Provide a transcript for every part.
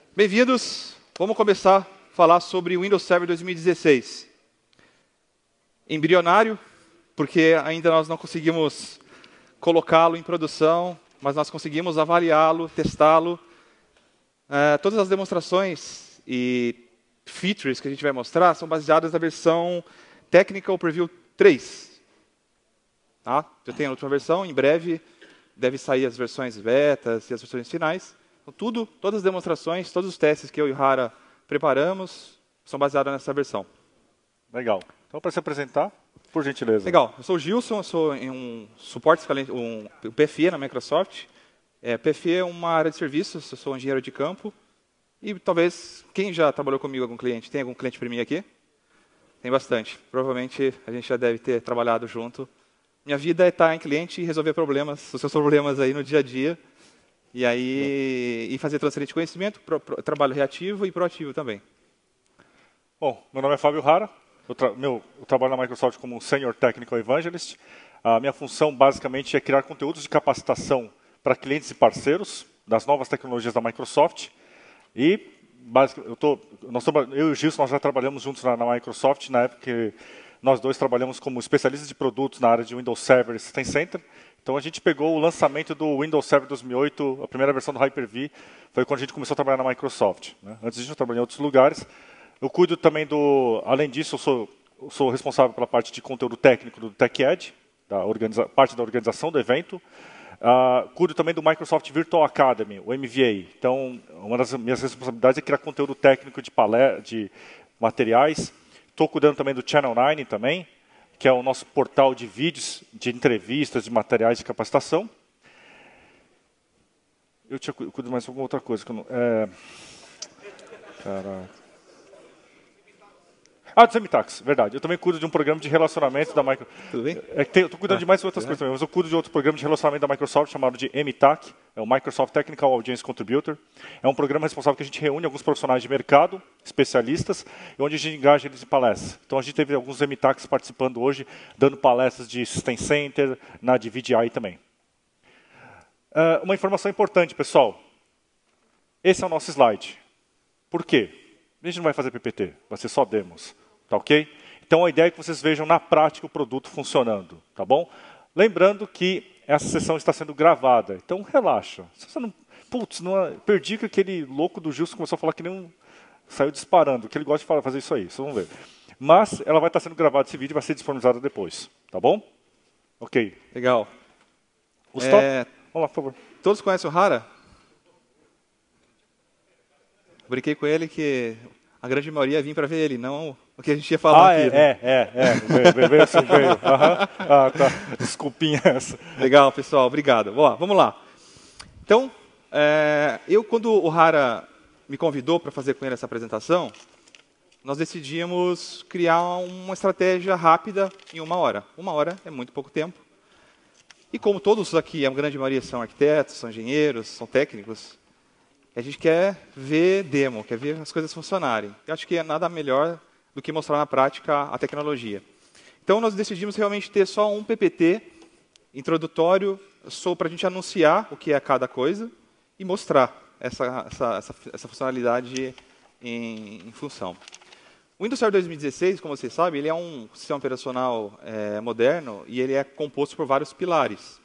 Bem-vindos. Vamos começar a falar sobre o Windows Server 2016. Embrionário, porque ainda nós não conseguimos colocá-lo em produção, mas nós conseguimos avaliá-lo, testá-lo. Todas as demonstrações e features que a gente vai mostrar são baseadas na versão Technical Preview 3. Tá? Já tem a última versão, em breve deve sair as versões betas e as versões finais. Então, todas as demonstrações, todos os testes que eu e o Hara preparamos são baseados nessa versão. Legal. Então, para se apresentar, por gentileza. Legal. Eu sou o Gilson, eu sou um suporte, um PFE na Microsoft. PFE é uma área de serviços, eu sou um engenheiro de campo. E talvez, quem já trabalhou comigo algum cliente? Tem algum cliente para mim aqui? Tem bastante. Provavelmente a gente já deve ter trabalhado junto. Minha vida é estar em cliente e resolver problemas, os seus problemas aí no dia a dia. E aí, e fazer transferência de conhecimento, trabalho reativo e proativo também. Bom, meu nome é Fábio Hara. Eu trabalho na Microsoft como Senior Technical Evangelist. A minha função, basicamente, é criar conteúdos de capacitação para clientes e parceiros das novas tecnologias da Microsoft. E, eu e o Gilson, nós já trabalhamos juntos na Microsoft, na época que nós dois trabalhamos como especialistas de produtos na área de Windows Server e System Center. Então, a gente pegou o lançamento do Windows Server 2008, a primeira versão do Hyper-V, foi quando a gente começou a trabalhar na Microsoft. Antes disso, eu trabalhei em outros lugares. Eu cuido também além disso, eu sou responsável pela parte de conteúdo técnico do TechEd, parte da organização do evento. Cuido também do Microsoft Virtual Academy, o MVA. Então, uma das minhas responsabilidades é criar conteúdo técnico de materiais. Estou cuidando também do Channel 9 também, que é o nosso portal de vídeos, de entrevistas, de materiais de capacitação. Eu cuido mais de alguma outra coisa. Caraca. Do Semitax, verdade. Eu também cuido de um programa de relacionamento da Microsoft. Tudo bem? Eu estou cuidando de mais outras coisas também, mas eu cuido de outro programa de relacionamento da Microsoft chamado de MTAC, é o Microsoft Technical Audience Contributor. É um programa responsável que a gente reúne alguns profissionais de mercado, especialistas, e onde a gente engaja eles em palestras. Então a gente teve alguns MTACs participando hoje, dando palestras de System Center, de VDI também. Uma informação importante, pessoal. Esse é o nosso slide. Por quê? A gente não vai fazer PPT, vai ser só demos. Tá ok? Então, a ideia é que vocês vejam na prática o produto funcionando. Tá bom? Lembrando que essa sessão está sendo gravada. Então, relaxa. Se você não... Putz, perdi que aquele louco do Gilson começou a falar que nem saiu disparando, que ele gosta de fazer isso aí. Vocês vão ver. Mas ela vai estar sendo gravada, esse vídeo vai ser disponibilizado depois. Tá bom? Ok. Legal. Vamos lá, por favor. Todos conhecem o Hara? Brinquei com ele que a grande maioria ia vir para ver ele, não o que a gente ia falar aqui. Veio assim, veio. Tá. Desculpinha essa. Legal, pessoal, obrigado. Vamos lá. Então, quando o Hara me convidou para fazer com ele essa apresentação, nós decidimos criar uma estratégia rápida em 1 hora. 1 hora é muito pouco tempo. E como todos aqui, a grande maioria são arquitetos, são engenheiros, são técnicos, a gente quer ver demo, quer ver as coisas funcionarem. Eu acho que é nada melhor do que mostrar na prática a tecnologia. Então, nós decidimos realmente ter só um PPT introdutório para a gente anunciar o que é cada coisa e mostrar essa funcionalidade em função. O Windows Server 2016, como vocês sabem, ele é um sistema operacional moderno e ele é composto por vários pilares.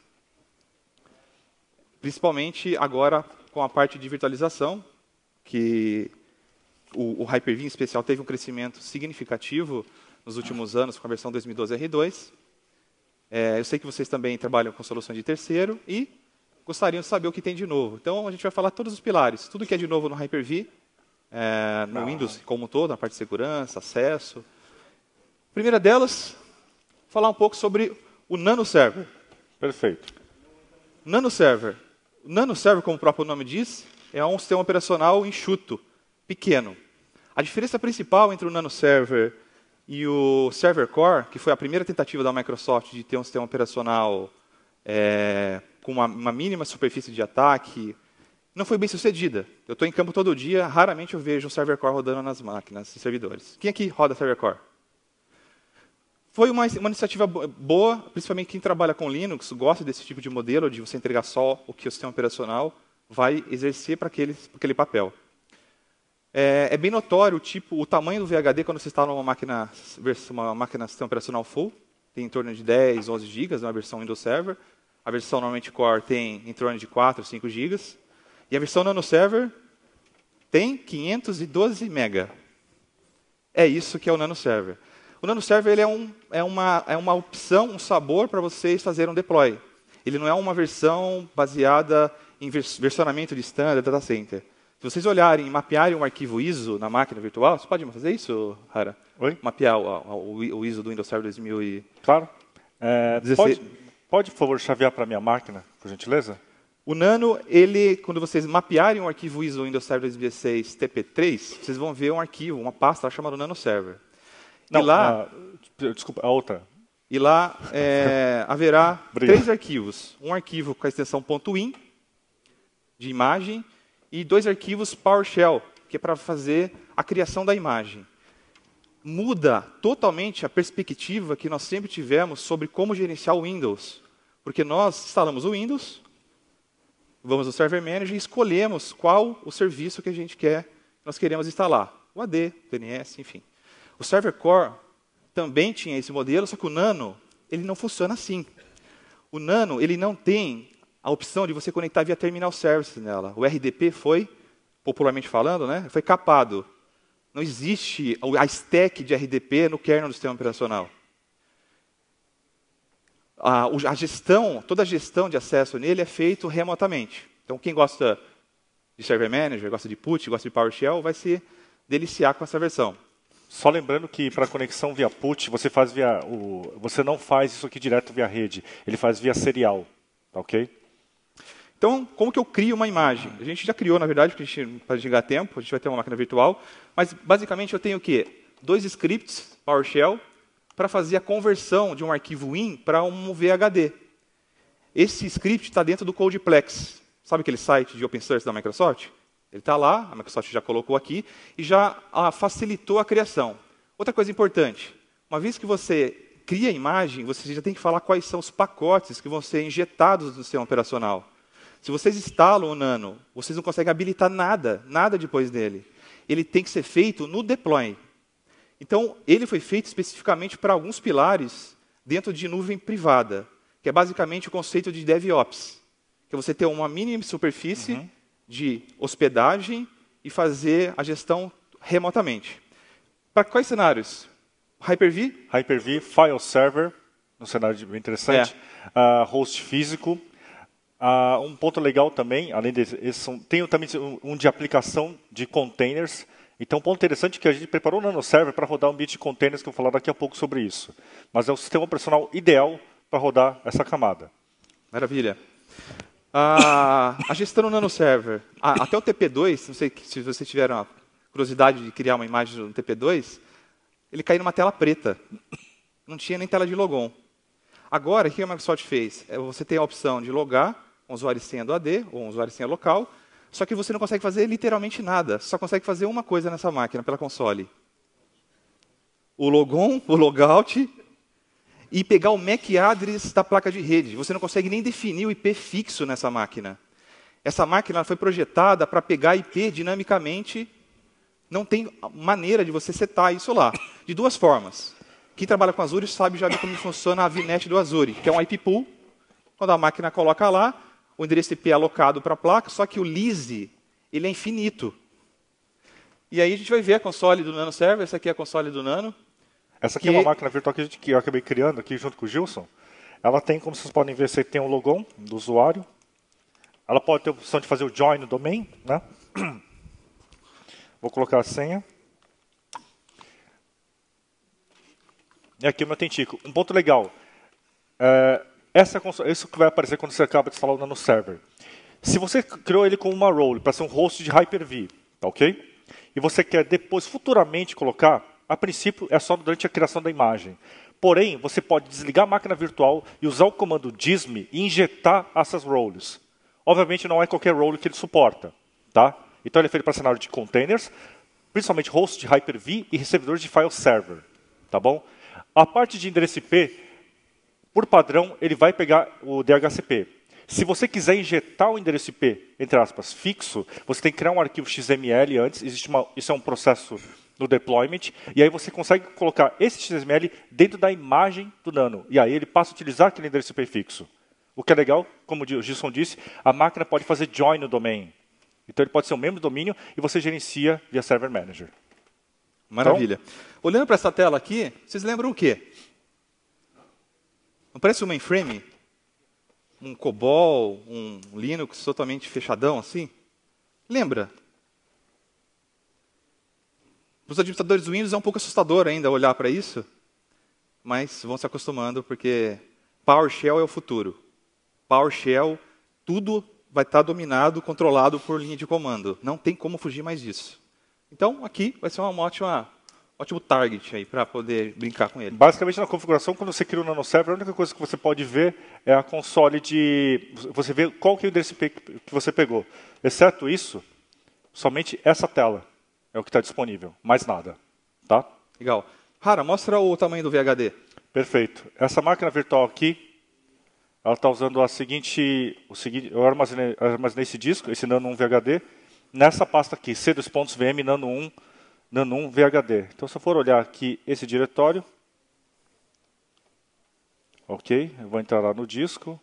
Principalmente agora com a parte de virtualização, que o Hyper-V em especial teve um crescimento significativo nos últimos anos com a versão 2012 R2. Eu sei que vocês também trabalham com soluções de terceiro e gostariam de saber o que tem de novo. Então, a gente vai falar todos os pilares, tudo que é de novo no Hyper-V, no Windows como um todo, na parte de segurança, acesso. Primeira delas, falar um pouco sobre o Nano Server. Perfeito. Nano Server. O Nano Server, como o próprio nome diz, é um sistema operacional enxuto, pequeno. A diferença principal entre o Nano Server e o Server Core, que foi a primeira tentativa da Microsoft de ter um sistema operacional com uma mínima superfície de ataque, não foi bem sucedida. Eu estou em campo todo dia, raramente eu vejo um Server Core rodando nas máquinas e servidores. Quem aqui roda Server Core? Foi uma iniciativa boa, principalmente quem trabalha com Linux, gosta desse tipo de modelo, de você entregar só o que o sistema operacional vai exercer para aquele papel. É bem notório o tamanho do VHD quando você instala uma máquina sistema operacional full. Tem em torno de 10, 11 GB, uma versão Windows Server. A versão normalmente Core tem em torno de 4, 5 GB. E a versão Nano Server tem 512 MB. É isso que é o Nano Server. O Nano Server ele é uma opção, um sabor para vocês fazerem um deploy. Ele não é uma versão baseada em versionamento de standard data center. Se vocês olharem e mapearem um arquivo ISO na máquina virtual, você pode fazer isso, Hara? Oi? Mapear o ISO do Windows Server 2000 e... Claro. Pode, por favor, chavear para a minha máquina, por gentileza? O Nano, quando vocês mapearem um arquivo ISO do Windows Server 2016 TP3, vocês vão ver um arquivo, uma pasta chamada Nano Server. Não, e lá, desculpa, a outra. E lá haverá 3 arquivos. Um arquivo com a extensão .in, de imagem, e 2 arquivos PowerShell, que é para fazer a criação da imagem. Muda totalmente a perspectiva que nós sempre tivemos sobre como gerenciar o Windows. Porque nós instalamos o Windows, vamos no Server Manager e escolhemos qual o serviço que nós queremos instalar. O AD, o DNS, enfim. O Server Core também tinha esse modelo, só que o Nano ele não funciona assim. O Nano ele não tem a opção de você conectar via Terminal Services nela. O RDP foi, popularmente falando, foi capado. Não existe a stack de RDP no kernel do sistema operacional. Toda a gestão de acesso nele é feita remotamente. Então, quem gosta de Server Manager, gosta de PuTTY, gosta de PowerShell, vai se deliciar com essa versão. Só lembrando que para conexão via PuTTY, você não faz isso aqui direto via rede, ele faz via serial, tá ok? Então, como que eu crio uma imagem? A gente já criou, na verdade, para chegar a tempo, a gente vai ter uma máquina virtual, mas basicamente eu tenho o quê? 2 scripts PowerShell para fazer a conversão de um arquivo WIN para um VHD. Esse script está dentro do Codeplex. Sabe aquele site de open source da Microsoft? Ele está lá, a Microsoft já colocou aqui e já facilitou a criação. Outra coisa importante, uma vez que você cria a imagem, você já tem que falar quais são os pacotes que vão ser injetados no sistema operacional. Se vocês instalam o Nano, vocês não conseguem habilitar nada depois dele. Ele tem que ser feito no deploy. Então, ele foi feito especificamente para alguns pilares dentro de nuvem privada, que é basicamente o conceito de DevOps, que é você ter uma mínima superfície de hospedagem e fazer a gestão remotamente. Para quais cenários? Hyper-V? Hyper-V, File Server, um cenário bem interessante, host físico. Um ponto legal também, além desse, tem também um de aplicação de containers. Então, um ponto interessante é que a gente preparou o Nano Server para rodar um ambiente de containers, que eu vou falar daqui a pouco sobre isso. Mas é o sistema operacional ideal para rodar essa camada. Maravilha. A gestão no Nano Server. Até o TP2, não sei se vocês tiveram a curiosidade de criar uma imagem no TP2, ele caiu numa tela preta. Não tinha nem tela de logon. Agora, o que a Microsoft fez? Você tem a opção de logar um usuário e senha do AD, ou um usuário e senha local, só que você não consegue fazer literalmente nada. Só consegue fazer uma coisa nessa máquina, pela console. O logon, o logout, e pegar o MAC address da placa de rede. Você não consegue nem definir o IP fixo nessa máquina. Essa máquina foi projetada para pegar IP dinamicamente. Não tem maneira de você setar isso lá. De 2 formas. Quem trabalha com Azure sabe já como funciona a VNet do Azure, que é um IP pool. Quando a máquina coloca lá, o endereço IP é alocado para a placa, só que o lease ele é infinito. E aí a gente vai ver a console do Nano Server. Essa aqui é a console do Nano. Essa aqui é uma máquina virtual que eu acabei criando aqui junto com o Gilson. Ela tem, como vocês podem ver, você tem um logon do usuário. Ela pode ter a opção de fazer o join no domain, né? Vou colocar a senha. E aqui o meu Tentico. Um ponto legal. Isso que vai aparecer quando você acaba de instalar o Nano Server. Se você criou ele como uma role para ser um host de Hyper-V, tá ok? E você quer depois, futuramente, colocar, a princípio é só durante a criação da imagem. Porém, você pode desligar a máquina virtual e usar o comando dism e injetar essas roles. Obviamente não é qualquer role que ele suporta, tá? Então ele é feito para cenário de containers, principalmente host de Hyper-V e recebedores de file server, tá bom? A parte de endereço IP, por padrão, ele vai pegar o DHCP. Se você quiser injetar o endereço IP, entre aspas, fixo, você tem que criar um arquivo XML antes, isso é um processo no deployment, e aí você consegue colocar esse XML dentro da imagem do Nano, e aí ele passa a utilizar aquele endereço IP fixo. O que é legal, como o Gilson disse, a máquina pode fazer join no domain. Então ele pode ser um membro do domínio e você gerencia via Server Manager. Maravilha. Então, olhando para essa tela aqui, vocês lembram o quê? Não parece um mainframe? Um COBOL, um Linux totalmente fechadão assim? Lembra? Para os administradores do Windows é um pouco assustador ainda olhar para isso, mas vão se acostumando porque PowerShell é o futuro. PowerShell, tudo vai estar dominado, controlado por linha de comando. Não tem como fugir mais disso. Então, aqui vai ser um ótimo target aí para poder brincar com ele. Basicamente, na configuração, quando você cria o NanoServer, a única coisa que você pode ver é a console de... Você vê qual que é o endereço IP que você pegou. Exceto isso, somente essa tela é o que está disponível. Mais nada. Tá? Legal. Hara, mostra o tamanho do VHD. Perfeito. Essa máquina virtual aqui, ela está usando o seguinte, eu armazenei esse disco, esse Nano 1 VHD, nessa pasta aqui, c2.vm Nano 1 VHD. Então, se eu for olhar aqui esse diretório, ok, eu vou entrar lá no disco,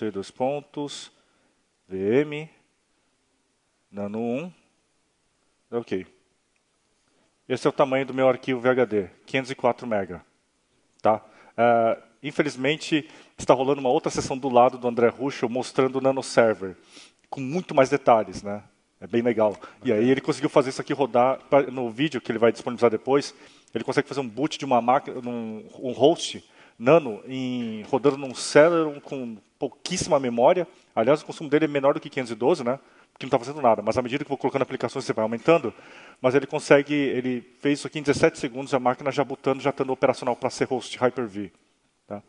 c2.vm Nano 1, ok. Esse é o tamanho do meu arquivo VHD, 504 MB. Tá? Infelizmente, está rolando uma outra sessão do lado do André Ruschel mostrando o NanoServer, com muito mais detalhes, né? É bem legal. E aí ele conseguiu fazer isso aqui rodar, no vídeo que ele vai disponibilizar depois, ele consegue fazer um boot de uma máquina, um host Nano, rodando num Celeron com pouquíssima memória. Aliás, o consumo dele é menor do que 512, né? Porque não está fazendo nada. Mas à medida que eu vou colocando aplicações, você vai aumentando. Mas ele fez isso aqui em 17 segundos, a máquina já estando operacional para ser host Hyper-V. Tá?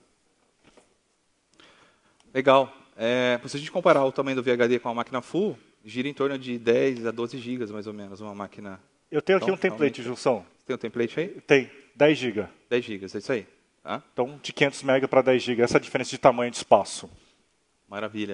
Legal. Se a gente comparar o tamanho do VHD com a máquina full, gira em torno de 10 a 12 GB, mais ou menos, uma máquina. Eu tenho aqui um template, Gilson. Tem um template aí? Tem, 10 GB. 10 GB, é isso aí. Tá? Então, de 500 MB para 10 GB, essa é a diferença de tamanho de espaço. Maravilha.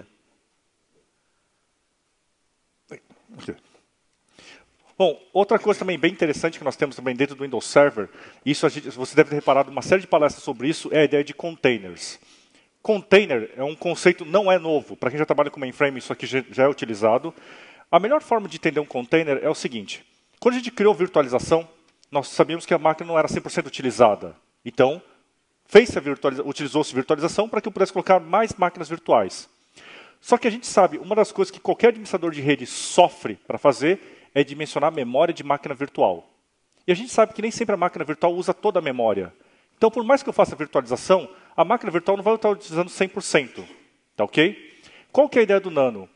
Okay. Bom, outra coisa também bem interessante que nós temos também dentro do Windows Server, você deve ter reparado uma série de palestras sobre isso, é a ideia de containers. Container é um conceito, não é novo. Para quem já trabalha com mainframe, isso aqui já é utilizado. A melhor forma de entender um container é o seguinte. Quando a gente criou virtualização, nós sabíamos que a máquina não era 100% utilizada. Então, utilizou-se virtualização para que eu pudesse colocar mais máquinas virtuais. Só que a gente sabe, uma das coisas que qualquer administrador de rede sofre para fazer é dimensionar a memória de máquina virtual. E a gente sabe que nem sempre a máquina virtual usa toda a memória. Então, por mais que eu faça virtualização, a máquina virtual não vai estar utilizando 100%. Tá ok? Qual que é a ideia do Nano?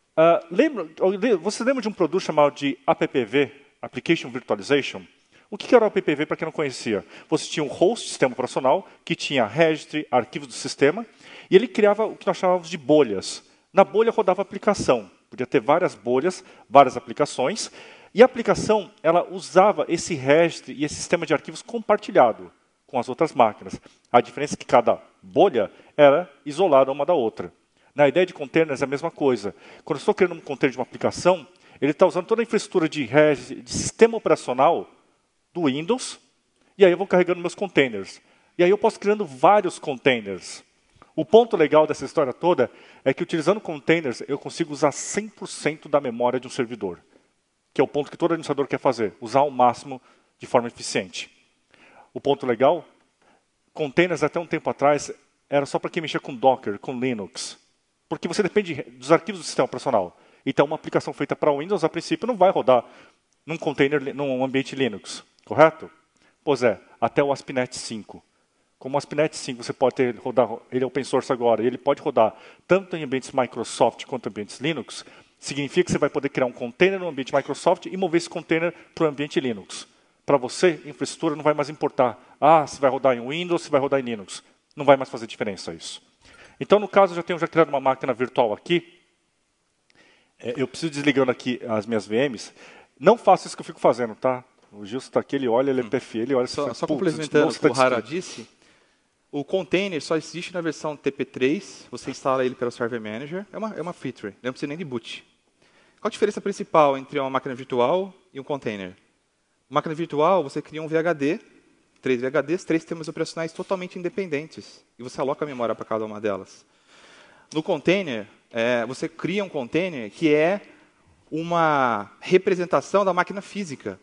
Você lembra de um produto chamado de APPV, Application Virtualization? O que era o APPV para quem não conhecia? Você tinha um host, sistema operacional, que tinha registry, arquivos do sistema, e ele criava o que nós chamávamos de bolhas. Na bolha rodava a aplicação. Podia ter várias bolhas, várias aplicações, e a aplicação ela usava esse registry e esse sistema de arquivos compartilhado com as outras máquinas. A diferença é que cada bolha era isolada uma da outra. Na ideia de containers é a mesma coisa. Quando eu estou criando um container de uma aplicação, ele está usando toda a infraestrutura de sistema operacional do Windows, e aí eu vou carregando meus containers. E aí eu posso criando vários containers. O ponto legal dessa história toda é que utilizando containers eu consigo usar 100% da memória de um servidor, que é o ponto que todo administrador quer fazer, usar ao máximo de forma eficiente. O ponto legal, containers até um tempo atrás era só para quem mexia com Docker, com Linux, porque você depende dos arquivos do sistema operacional. Então uma aplicação feita para Windows, a princípio, não vai rodar num container, num ambiente Linux, correto? Pois é, até o ASP.NET 5. Como o ASP.NET 5 você pode rodar, ele é open source agora, e ele pode rodar tanto em ambientes Microsoft quanto em ambientes Linux, significa que você vai poder criar um container no ambiente Microsoft e mover esse container para o ambiente Linux. Para você, infraestrutura não vai mais importar. Se vai rodar em Windows, se vai rodar em Linux. Não vai mais fazer diferença isso. Então, no caso, eu já tenho criado uma máquina virtual aqui. Eu preciso desligando aqui as minhas VMs. Não faço isso que eu fico fazendo, tá? O Gilson está aqui, ele olha, ele é PFI, ele olha... Só complementando o que o Hara disse, O container só existe na versão TP3, você instala ele pelo Server Manager, é uma feature, não precisa nem de boot. Qual a diferença principal entre uma máquina virtual e um container? Máquina virtual, você cria um VHD, 3 VHDs, 3 sistemas operacionais totalmente independentes, e você aloca a memória para cada uma delas. No container, você cria um container que é uma representação da máquina física.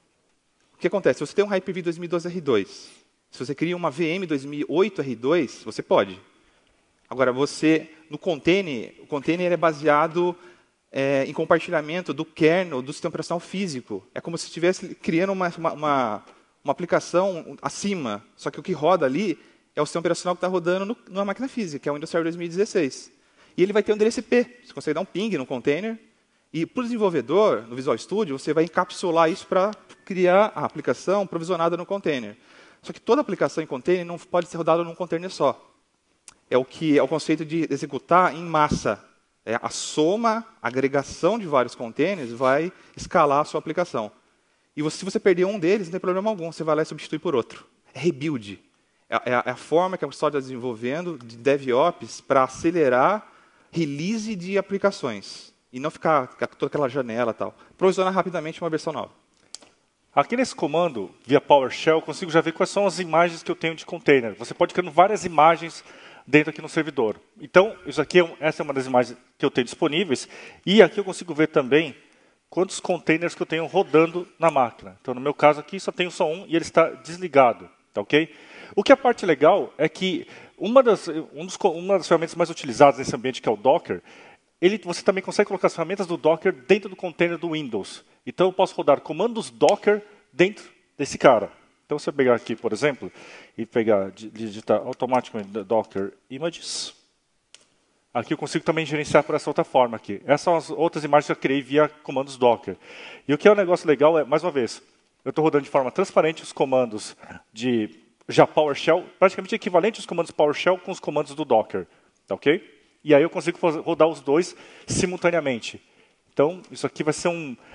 O que acontece? Se você tem um Hyper-V 2012 R2, se você cria uma VM 2008 R2, você pode. Agora, no container, o container é baseado em compartilhamento do kernel do sistema operacional físico. É como se estivesse criando uma aplicação acima, só que o que roda ali é o sistema operacional que está rodando numa máquina física, que é o Windows Server 2016. E ele vai ter um endereço IP. Você consegue dar um ping no container. E para o desenvolvedor, no Visual Studio, você vai encapsular isso para criar a aplicação provisionada no container. Só que toda aplicação em container não pode ser rodada num container só. É o conceito de executar em massa. A soma, a agregação de vários containers vai escalar a sua aplicação. E se você perder um deles, não tem problema algum, você vai lá e substitui por outro. É rebuild. É a forma que a Microsoft está desenvolvendo de DevOps para acelerar release de aplicações. E não ficar toda aquela janela e tal. Provisionar rapidamente uma versão nova. Aqui nesse comando, via PowerShell, eu consigo já ver quais são as imagens que eu tenho de container. Você pode criar várias imagens dentro aqui no servidor. Então, essa é uma das imagens que eu tenho disponíveis. E aqui eu consigo ver também quantos containers que eu tenho rodando na máquina. Então, no meu caso aqui, só tenho só um e ele está desligado. Tá ok? O que a parte legal é que uma das ferramentas mais utilizadas nesse ambiente, que é o Docker, você também consegue colocar as ferramentas do Docker dentro do container do Windows. Então, eu posso rodar comandos Docker dentro desse cara. Então, se eu pegar aqui, por exemplo, e digitar automaticamente Docker Images, aqui eu consigo também gerenciar por essa outra forma aqui. Essas são as outras imagens que eu criei via comandos Docker. E o que é um negócio legal é, mais uma vez, eu estou rodando de forma transparente os comandos de já PowerShell, praticamente equivalente aos comandos PowerShell com os comandos do Docker. Tá ok? E aí eu consigo rodar os dois simultaneamente. Então, isso aqui vai ser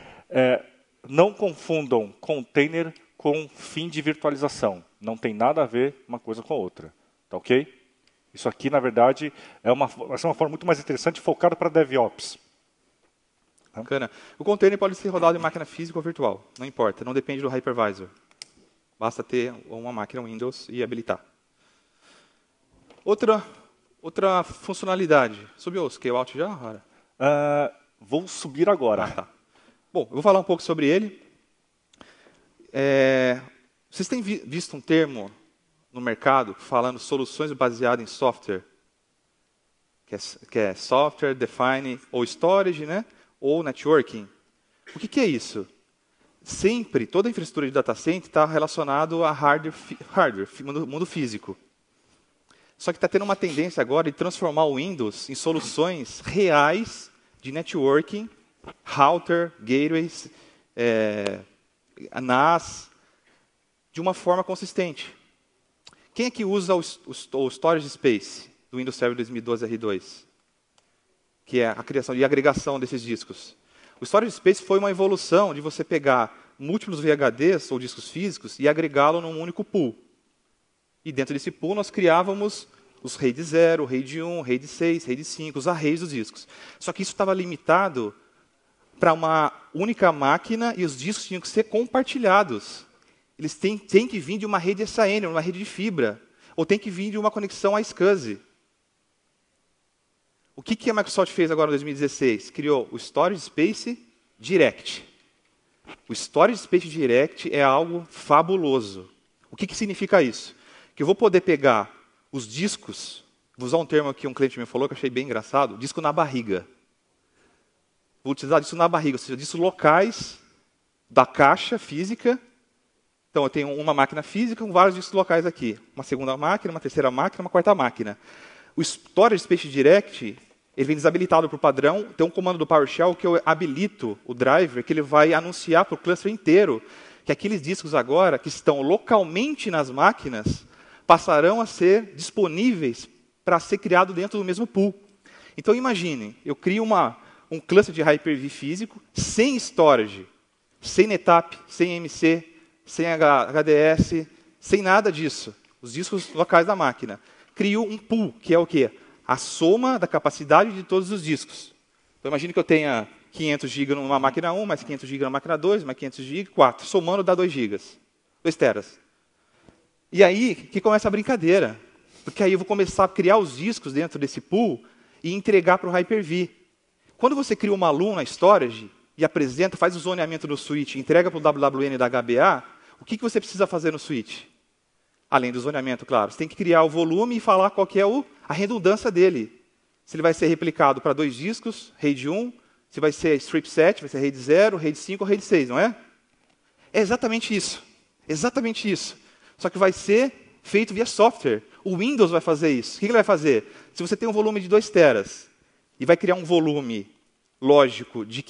não confundam container com fim de virtualização. Não tem nada a ver uma coisa com a outra. Tá ok? Isso aqui, na verdade, vai ser uma forma muito mais interessante, focada para DevOps. Bacana. O container pode ser rodado em máquina física ou virtual. Não importa, não depende do hypervisor. Basta ter uma máquina Windows e habilitar. Outra funcionalidade. Subiu o Scale Out já, Rara? Vou subir agora. Tá. Bom, eu vou falar um pouco sobre ele. Vocês têm visto um termo no mercado falando soluções baseadas em software? Que é Software Defined ou Storage, né? Ou Networking. O que é isso? Sempre, toda a infraestrutura de data center está relacionado a hardware, mundo físico. Só que está tendo uma tendência agora de transformar o Windows em soluções reais de networking, router, gateways, NAS, de uma forma consistente. Quem é que usa o Storage Space do Windows Server 2012 R2? Que é a criação e agregação desses discos. O Storage Space foi uma evolução de você pegar múltiplos VHDs ou discos físicos e agregá-lo num único pool. E dentro desse pool nós criávamos os RAID 0, RAID 1, RAID 6, RAID 5, os arrays dos discos. Só que isso estava limitado para uma única máquina e os discos tinham que ser compartilhados. Eles têm que vir de uma rede SAN, uma rede de fibra, ou tem que vir de uma conexão a SCSI. O que a Microsoft fez agora em 2016? Criou o Storage Space Direct. O Storage Space Direct é algo fabuloso. O que significa isso? Que eu vou poder pegar os discos, vou usar um termo que um cliente me falou que eu achei bem engraçado, disco na barriga. Vou utilizar disco na barriga, ou seja, discos locais da caixa física. Então, eu tenho uma máquina física com vários discos locais aqui. Uma segunda máquina, uma terceira máquina, uma quarta máquina. O Storage Space Direct, ele vem desabilitado por padrão. Tem um comando do PowerShell que eu habilito o driver, que ele vai anunciar para o cluster inteiro que aqueles discos agora, que estão localmente nas máquinas, passarão a ser disponíveis para ser criado dentro do mesmo pool. Então, imagine, eu crio um cluster de Hyper-V físico, sem storage, sem NetApp, sem MC, sem HDS, sem nada disso. os discos locais da máquina. Crio um pool, que é o quê? A soma da capacidade de todos os discos. Então, imagine que eu tenha 500 GB numa máquina 1, mais 500 GB na máquina 2, mais 500 GB, 4. Somando dá 2 GB. 2 teras. E aí que começa a brincadeira. Porque aí eu vou começar a criar os discos dentro desse pool e entregar para o Hyper-V. Quando você cria uma LUN na storage e apresenta, faz o zoneamento no switch, entrega para o WWN da HBA, o que você precisa fazer no switch? Além do zoneamento, claro. Você tem que criar o volume e falar qual que é a redundância dele. Se ele vai ser replicado para 2 discos, RAID 1, se vai ser strip set, vai ser RAID 0, RAID 5 ou RAID 6, não é? É exatamente isso. Exatamente isso. Só que vai ser feito via software. O Windows vai fazer isso. O que ele vai fazer? Se você tem um volume de 2 teras e vai criar um volume lógico de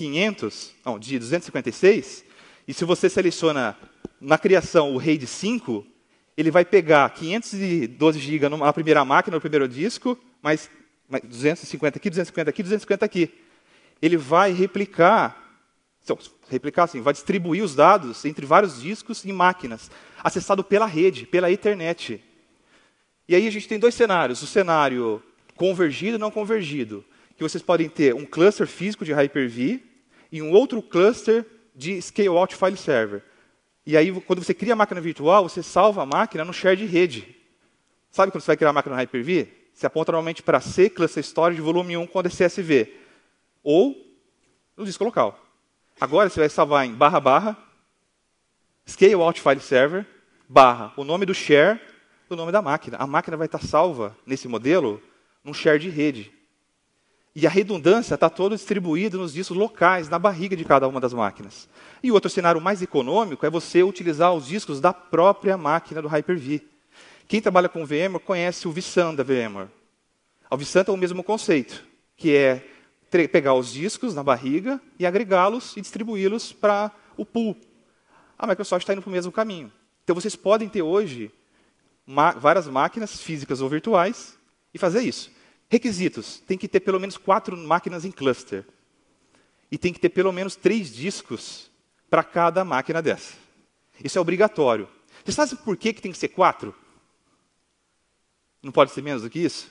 256, e se você seleciona na criação o RAID 5, ele vai pegar 512 GB na primeira máquina, no primeiro disco, mais 250 aqui, 250 aqui, 250 aqui. Ele vai replicar assim, vai distribuir os dados entre vários discos e máquinas, acessado pela rede, pela Ethernet. E aí a gente tem 2 cenários. O cenário convergido e não convergido, que vocês podem ter um cluster físico de Hyper-V e um outro cluster de Scale-Out File Server. E aí, quando você cria a máquina virtual, você salva a máquina no share de rede. Sabe quando você vai criar a máquina no Hyper-V? Você aponta normalmente para C, Cluster Storage, volume 1, com CSV. Ou no disco local. Agora você vai salvar em Scale-Out File Server, o nome do share, o nome da máquina. A máquina vai estar salva, nesse modelo, num share de rede. E a redundância está toda distribuída nos discos locais, na barriga de cada uma das máquinas. E o outro cenário mais econômico é você utilizar os discos da própria máquina do Hyper-V. Quem trabalha com VMware conhece o vSAN da VMware. O vSAN é o mesmo conceito, que é pegar os discos na barriga e agregá-los e distribuí-los para o pool. A Microsoft está indo para o mesmo caminho. Então, vocês podem ter hoje várias máquinas físicas ou virtuais e fazer isso. Requisitos. Tem que ter pelo menos 4 máquinas em cluster. E tem que ter pelo menos 3 discos para cada máquina dessa. Isso é obrigatório. Você sabe por que tem que ser 4? Não pode ser menos do que isso?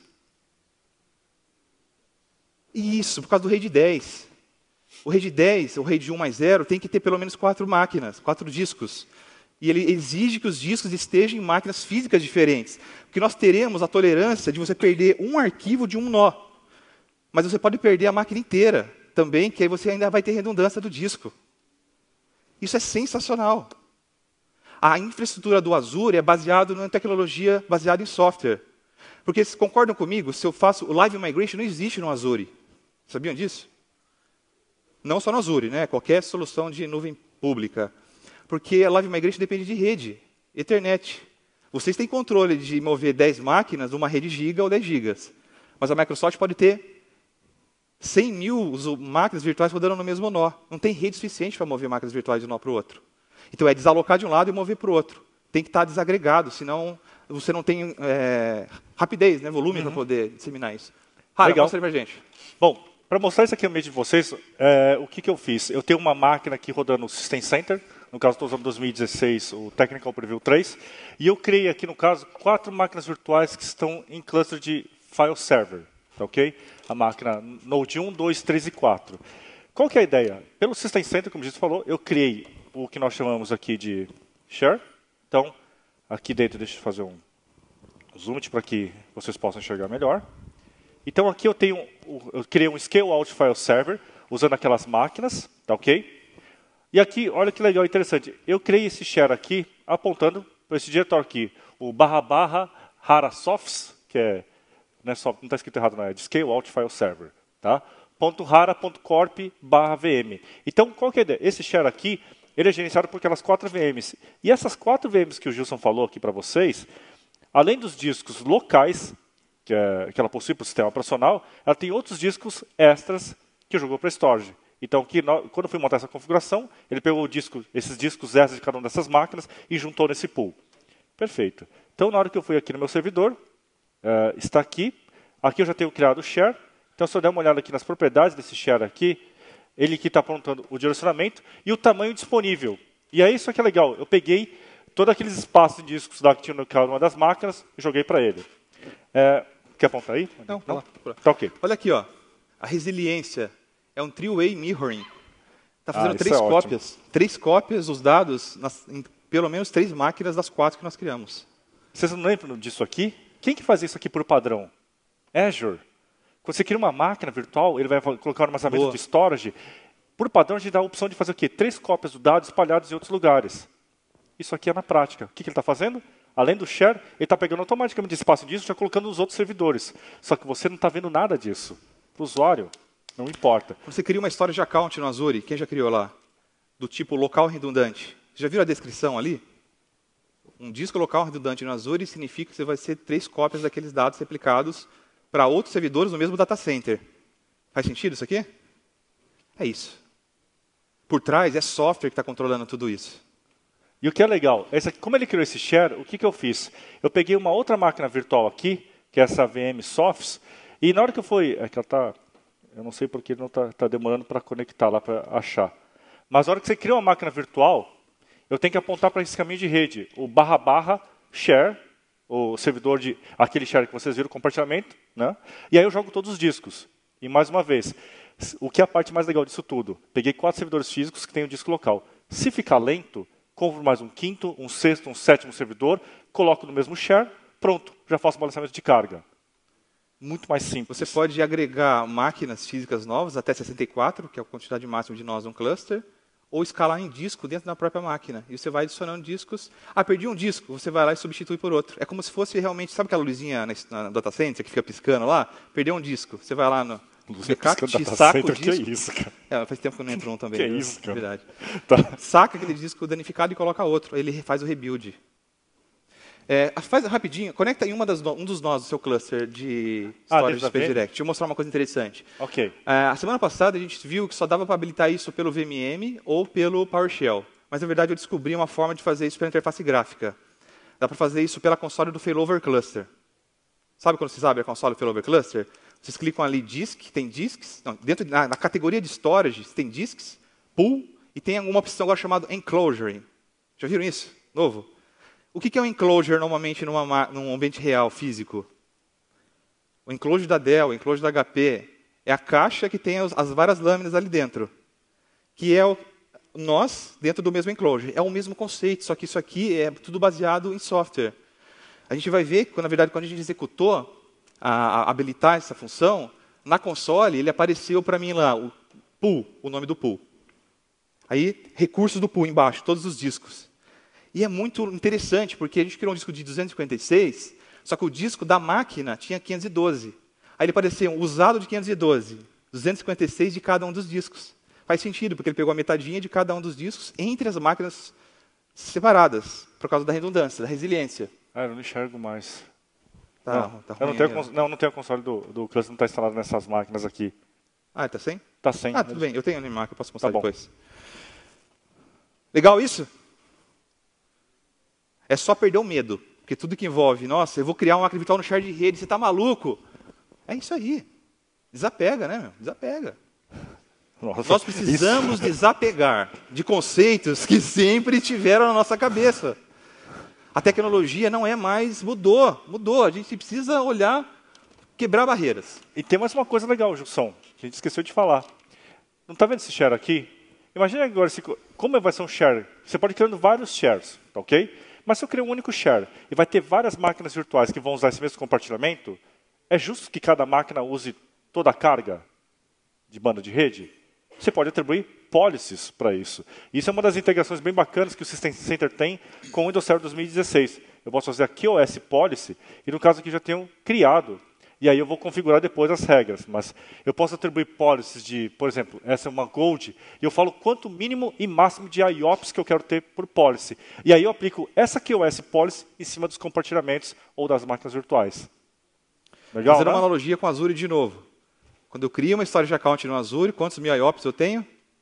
Isso, por causa do RAID 10. O RAID 10, o RAID 1 mais 0, tem que ter pelo menos 4 máquinas, 4 discos. E ele exige que os discos estejam em máquinas físicas diferentes. Porque nós teremos a tolerância de você perder um arquivo de um nó. Mas você pode perder a máquina inteira também, que aí você ainda vai ter redundância do disco. Isso é sensacional. A infraestrutura do Azure é baseada em tecnologia baseada em software. Porque, vocês concordam comigo, se eu faço o Live Migration, não existe no Azure. Sabiam disso? Não só no Azure, né? Qualquer solução de nuvem pública. Porque a Live Migration depende de rede, Ethernet. Vocês têm controle de mover 10 máquinas numa rede giga ou 10 gigas. Mas a Microsoft pode ter 100 mil máquinas virtuais rodando no mesmo nó. Não tem rede suficiente para mover máquinas virtuais de um nó para o outro. Então, é desalocar de um lado e mover para o outro. Tem que estar desagregado, senão você não tem rapidez, né, volume para poder disseminar isso. Rara, mostra aí para a gente. Bom, para mostrar isso aqui no meio de vocês, o que eu fiz? Eu tenho uma máquina aqui rodando o System Center, no caso estou usando 2016 o Technical Preview 3, e eu criei aqui, no caso, 4 máquinas virtuais que estão em cluster de File Server, tá, ok? A máquina Node 1, 2, 3 e 4. Qual que é a ideia? Pelo System Center, como a gente falou, eu criei o que nós chamamos aqui de Share. Então, aqui dentro, deixa eu fazer um zoom para que vocês possam enxergar melhor. Então, aqui eu criei um Scale-Out File Server, usando aquelas máquinas, tá, ok? E aqui, olha que legal, interessante. Eu criei esse share aqui, apontando para esse diretório aqui, o / /harasofts, que é, não está escrito errado, não é de Scale-Out File Server, tá? .hara.corp/vm. Então, qual que é a ideia? Esse share aqui, ele é gerenciado por aquelas 4 VMs. E essas 4 VMs que o Gilson falou aqui para vocês, além dos discos locais, que ela possui para o sistema operacional, ela tem outros discos extras que jogou para storage. Então, quando eu fui montar essa configuração, ele pegou esses discos extras de cada uma dessas máquinas e juntou nesse pool. Perfeito. Então, na hora que eu fui aqui no meu servidor, está aqui. Aqui eu já tenho criado o share. Então, se eu der uma olhada aqui nas propriedades desse share aqui, ele aqui está apontando o direcionamento e o tamanho disponível. E aí, isso aqui é legal. Eu peguei todos aqueles espaços de discos que tinha no cada uma das máquinas, eu joguei para ele. Quer apontar aí? Não? Tá ok. Olha aqui, ó. A resiliência é um three-way mirroring. Está fazendo isso 3 é cópias. ótimo. 3 cópias dos dados em pelo menos 3 máquinas das 4 que nós criamos. Vocês não lembram disso aqui? Quem que faz isso aqui por padrão? Azure. Quando você cria uma máquina virtual, ele vai colocar um armazenamento de storage. Por padrão, a gente dá a opção de fazer o quê? 3 cópias do dado espalhadas em outros lugares. Isso aqui é na prática. O que ele está fazendo? Além do share, ele está pegando automaticamente espaço disso e já colocando nos outros servidores. Só que você não está vendo nada disso. Para o usuário, não importa. Você cria uma storage account no Azure, quem já criou lá? Do tipo local redundante. Você já viu a descrição ali? Um disco local redundante no Azure significa que você vai ser 3 cópias daqueles dados replicados para outros servidores no mesmo data center. Faz sentido isso aqui? É isso. Por trás é software que está controlando tudo isso. E o que é legal, como ele criou esse share, o que eu fiz? Eu peguei uma outra máquina virtual aqui, que é essa VM Softs, e na hora que eu fui... eu não sei porque ele não está demorando para conectar lá, para achar. Mas na hora que você cria uma máquina virtual, eu tenho que apontar para esse caminho de rede, o / share, o servidor de aquele share que vocês viram, compartilhamento, né? E aí eu jogo todos os discos. E mais uma vez, o que é a parte mais legal disso tudo? Peguei 4 servidores físicos que têm um disco local. Se ficar lento, compro mais um quinto, um sexto, um sétimo servidor, coloco no mesmo share, pronto, já faço balanceamento de carga. Muito mais simples. Você pode agregar máquinas físicas novas, até 64, que é a quantidade máxima de nós num cluster, ou escalar em disco dentro da própria máquina. E você vai adicionando discos. Perdi um disco, você vai lá e substitui por outro. É como se fosse realmente, sabe aquela luzinha na data center que fica piscando lá? Perdeu um disco, você vai lá no backup, saca o disco. Que é isso, cara? Faz tempo que eu não entro um também. Que é isso, cara? Verdade. Tá. Saca aquele disco danificado e coloca outro. Aí ele faz o rebuild. Faz rapidinho, conecta em um dos nós do seu cluster de storage Space Direct. Deixa eu mostrar uma coisa interessante. Ok. A semana passada a gente viu que só dava para habilitar isso pelo VMM ou pelo PowerShell. Mas na verdade eu descobri uma forma de fazer isso pela interface gráfica. Dá para fazer isso pela console do Failover Cluster. Sabe quando vocês abrem a console do Failover Cluster? Vocês clicam ali disk, tem disks. Não, na categoria de storage tem disks, pool, e tem alguma opção agora chamada enclosure. Já viram isso? Novo? O que é um enclosure normalmente num ambiente real, físico? O enclosure da Dell, o enclosure da HP, é a caixa que tem as várias lâminas ali dentro. Que é nós dentro do mesmo enclosure. É o mesmo conceito, só que isso aqui é tudo baseado em software. A gente vai ver que, na verdade, quando a gente executou a habilitar essa função, na console ele apareceu para mim lá, o pool, o nome do pool. Aí, recursos do pool embaixo, todos os discos. E é muito interessante, porque a gente criou um disco de 256, só que o disco da máquina tinha 512. Aí ele apareceu usado de 512, 256 de cada um dos discos. Faz sentido, porque ele pegou a metadinha de cada um dos discos entre as máquinas separadas, por causa da redundância, da resiliência. Eu não enxergo mais. Tá ruim, não tenho a console do cluster, não está instalado nessas máquinas aqui. Está sem? Está sem. Tudo bem, eu tenho a máquina, eu posso mostrar bom. depois. Legal isso? É só perder o medo. Porque tudo que envolve, nossa, eu vou criar uma máquina virtual no share de rede, você está maluco? É isso aí. Desapega, né, meu? Desapega. Nossa, nós precisamos desapegar de conceitos que sempre tiveram na nossa cabeça. A tecnologia não é mais... Mudou. A gente precisa olhar, quebrar barreiras. E tem mais uma coisa legal, Gilson, que a gente esqueceu de falar. Não está vendo esse share aqui? Imagina agora, como vai ser um share? Você pode ir criando vários shares, tá ok? Mas se eu criar um único share e vai ter várias máquinas virtuais que vão usar esse mesmo compartilhamento, é justo que cada máquina use toda a carga de banda de rede? Você pode atribuir policies para isso. Isso é uma das integrações bem bacanas que o System Center tem com o Windows Server 2016. Eu posso fazer a QoS policy, e no caso aqui já tenho criado. E aí eu vou configurar depois as regras. Mas eu posso atribuir policies de, por exemplo, essa é uma Gold, e eu falo quanto mínimo e máximo de IOPS que eu quero ter por policy. E aí eu aplico essa QoS policy em cima dos compartilhamentos ou das máquinas virtuais. Legal, Fazendo né? uma analogia com o Azure de novo. Quando eu crio uma storage account no Azure, quantos mil IOPS eu tenho?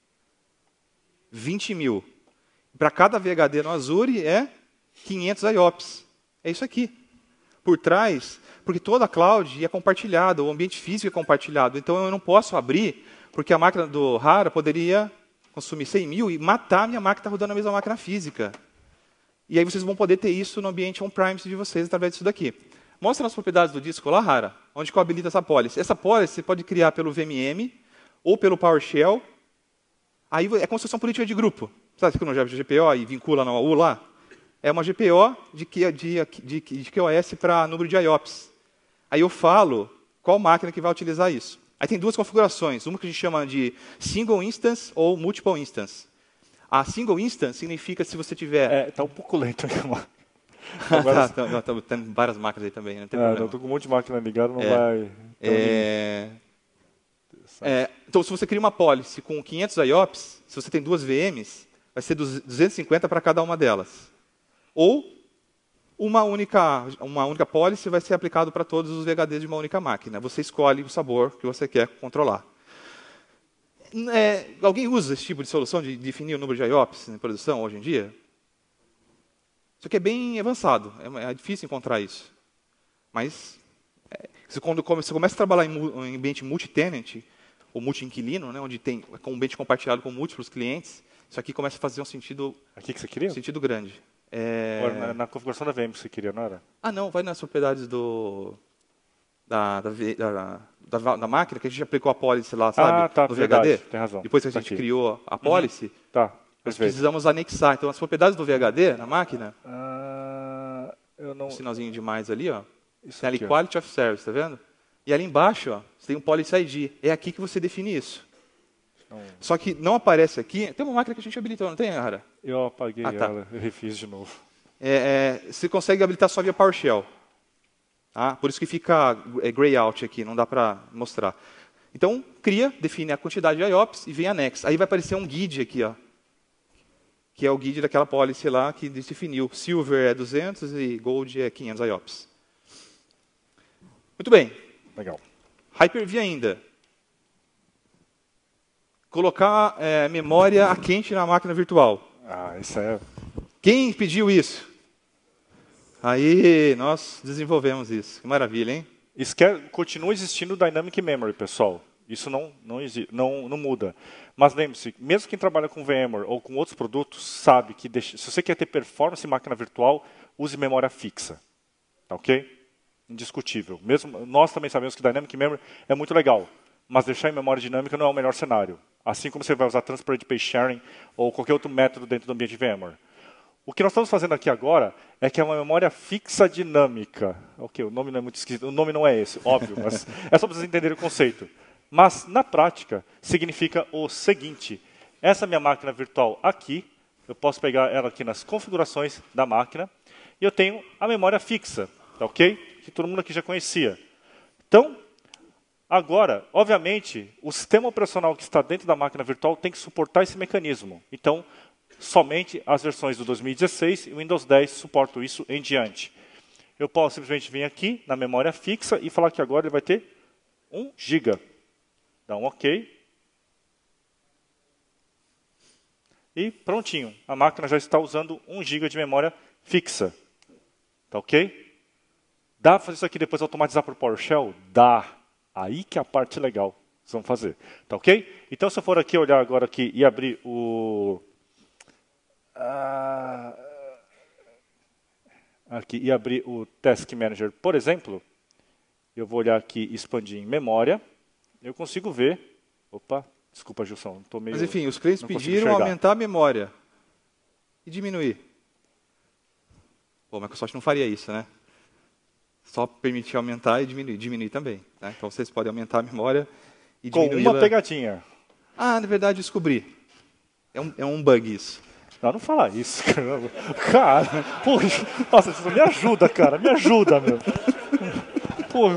20 mil. Para cada VHD no Azure é 500 IOPS. É isso aqui. Por trás, porque toda a cloud é compartilhada, o ambiente físico é compartilhado. Então eu não posso abrir, porque a máquina do Rara poderia consumir 100 mil e matar a minha máquina rodando na mesma máquina física. E aí vocês vão poder ter isso no ambiente on-premise de vocês através disso daqui. Mostra as propriedades do disco lá, Rara, onde que eu habilito essa policy. Essa policy você pode criar pelo VMM ou pelo PowerShell. Aí é como se fosse uma política de grupo. Sabe que no GPO e vincula na UAU lá? É uma GPO de QoS para número de IOPS. Aí eu falo qual máquina que vai utilizar isso. Aí tem duas configurações. Uma que a gente chama de single instance ou multiple instance. A single instance significa se você tiver... Está um pouco lento aqui, mano. Agora... tem várias máquinas aí também, não tem problema. Não, estou com um monte de máquina ligada, não vai... Então, se você cria uma policy com 500 IOPS, se você tem duas VMs, vai ser 250 para cada uma delas. Ou uma única policy vai ser aplicado para todos os VHDs de uma única máquina. Você escolhe o sabor que você quer controlar. Alguém usa esse tipo de solução de definir o número de IOPS em produção hoje em dia? Isso aqui é bem avançado, é difícil encontrar isso. Mas, quando você começa a trabalhar em ambiente multi-tenant, ou multi-inquilino, né, onde tem um ambiente compartilhado com múltiplos clientes, isso aqui começa a fazer um sentido, aqui que você queria? Sentido grande. Na configuração da VM que você queria, não era? Não, vai nas propriedades da máquina, que a gente aplicou a policy lá, sabe? Tá, no verdade, VHD. tem razão. Depois que a gente criou a policy, Tá, nós precisamos anexar. Então, as propriedades do VHD na máquina, um sinalzinho de mais ali, ó, isso tem ali aqui, Quality of Service, tá vendo? E ali embaixo, ó, você tem um Policy ID. É aqui que você define isso. Só que não aparece aqui. Tem uma máquina que a gente habilitou, não tem, Hara? Eu apaguei ela, eu refiz de novo. Você consegue habilitar só via PowerShell. Tá? Por isso que fica gray out aqui, não dá para mostrar. Então, cria, define a quantidade de IOPS e vem anexa. Aí vai aparecer um guide aqui, ó, que é o guide daquela policy lá que definiu. Silver é 200 e Gold é 500 IOPS. Muito bem. Legal. Hyper-V ainda. Colocar memória a quente na máquina virtual. Isso é... Quem pediu isso? Aí, nós desenvolvemos isso. Que maravilha, hein? Isso continua existindo o Dynamic Memory, pessoal. Isso não muda. Mas lembre-se, mesmo quem trabalha com VMware ou com outros produtos, sabe que se você quer ter performance em máquina virtual, use memória fixa. Tá ok? Indiscutível. Mesmo, nós também sabemos que Dynamic Memory é muito legal, mas deixar em memória dinâmica não é o melhor cenário. Assim como você vai usar Transparent Page Sharing ou qualquer outro método dentro do ambiente VMware. O que nós estamos fazendo aqui agora é que é uma memória fixa dinâmica. Ok, o nome não é muito esquisito, o nome não é esse, óbvio, mas é só para vocês entenderem o conceito. Mas, na prática, significa o seguinte. Essa minha máquina virtual aqui, eu posso pegar ela aqui nas configurações da máquina, e eu tenho a memória fixa, tá ok? Que todo mundo aqui já conhecia. Então, agora, obviamente, o sistema operacional que está dentro da máquina virtual tem que suportar esse mecanismo. Então, somente as versões do 2016 e o Windows 10 suportam isso em diante. Eu posso simplesmente vir aqui na memória fixa e falar que agora ele vai ter 1 GB. Dá um OK. E prontinho. A máquina já está usando 1 GB de memória fixa. Tá ok? Dá para fazer isso aqui depois automatizar por PowerShell? Dá. Aí que é a parte legal que vocês vão fazer. Tá ok? Então, se eu for aqui olhar agora aqui e abrir o... aqui e abrir o Task Manager, por exemplo, eu vou olhar aqui e expandir em memória. Eu consigo ver... Opa, desculpa, Gilson. Mas, enfim, os clientes pediram aumentar a memória e diminuir. Pô, a Microsoft não faria isso, né? Só permitir aumentar e diminuir também. Né? Então, vocês podem aumentar a memória e diminuir. Com uma pegadinha. Na verdade, descobri. É um bug isso. Não fala isso, caramba. Cara, poxa, nossa, me ajuda, cara. Me ajuda, meu. Pô.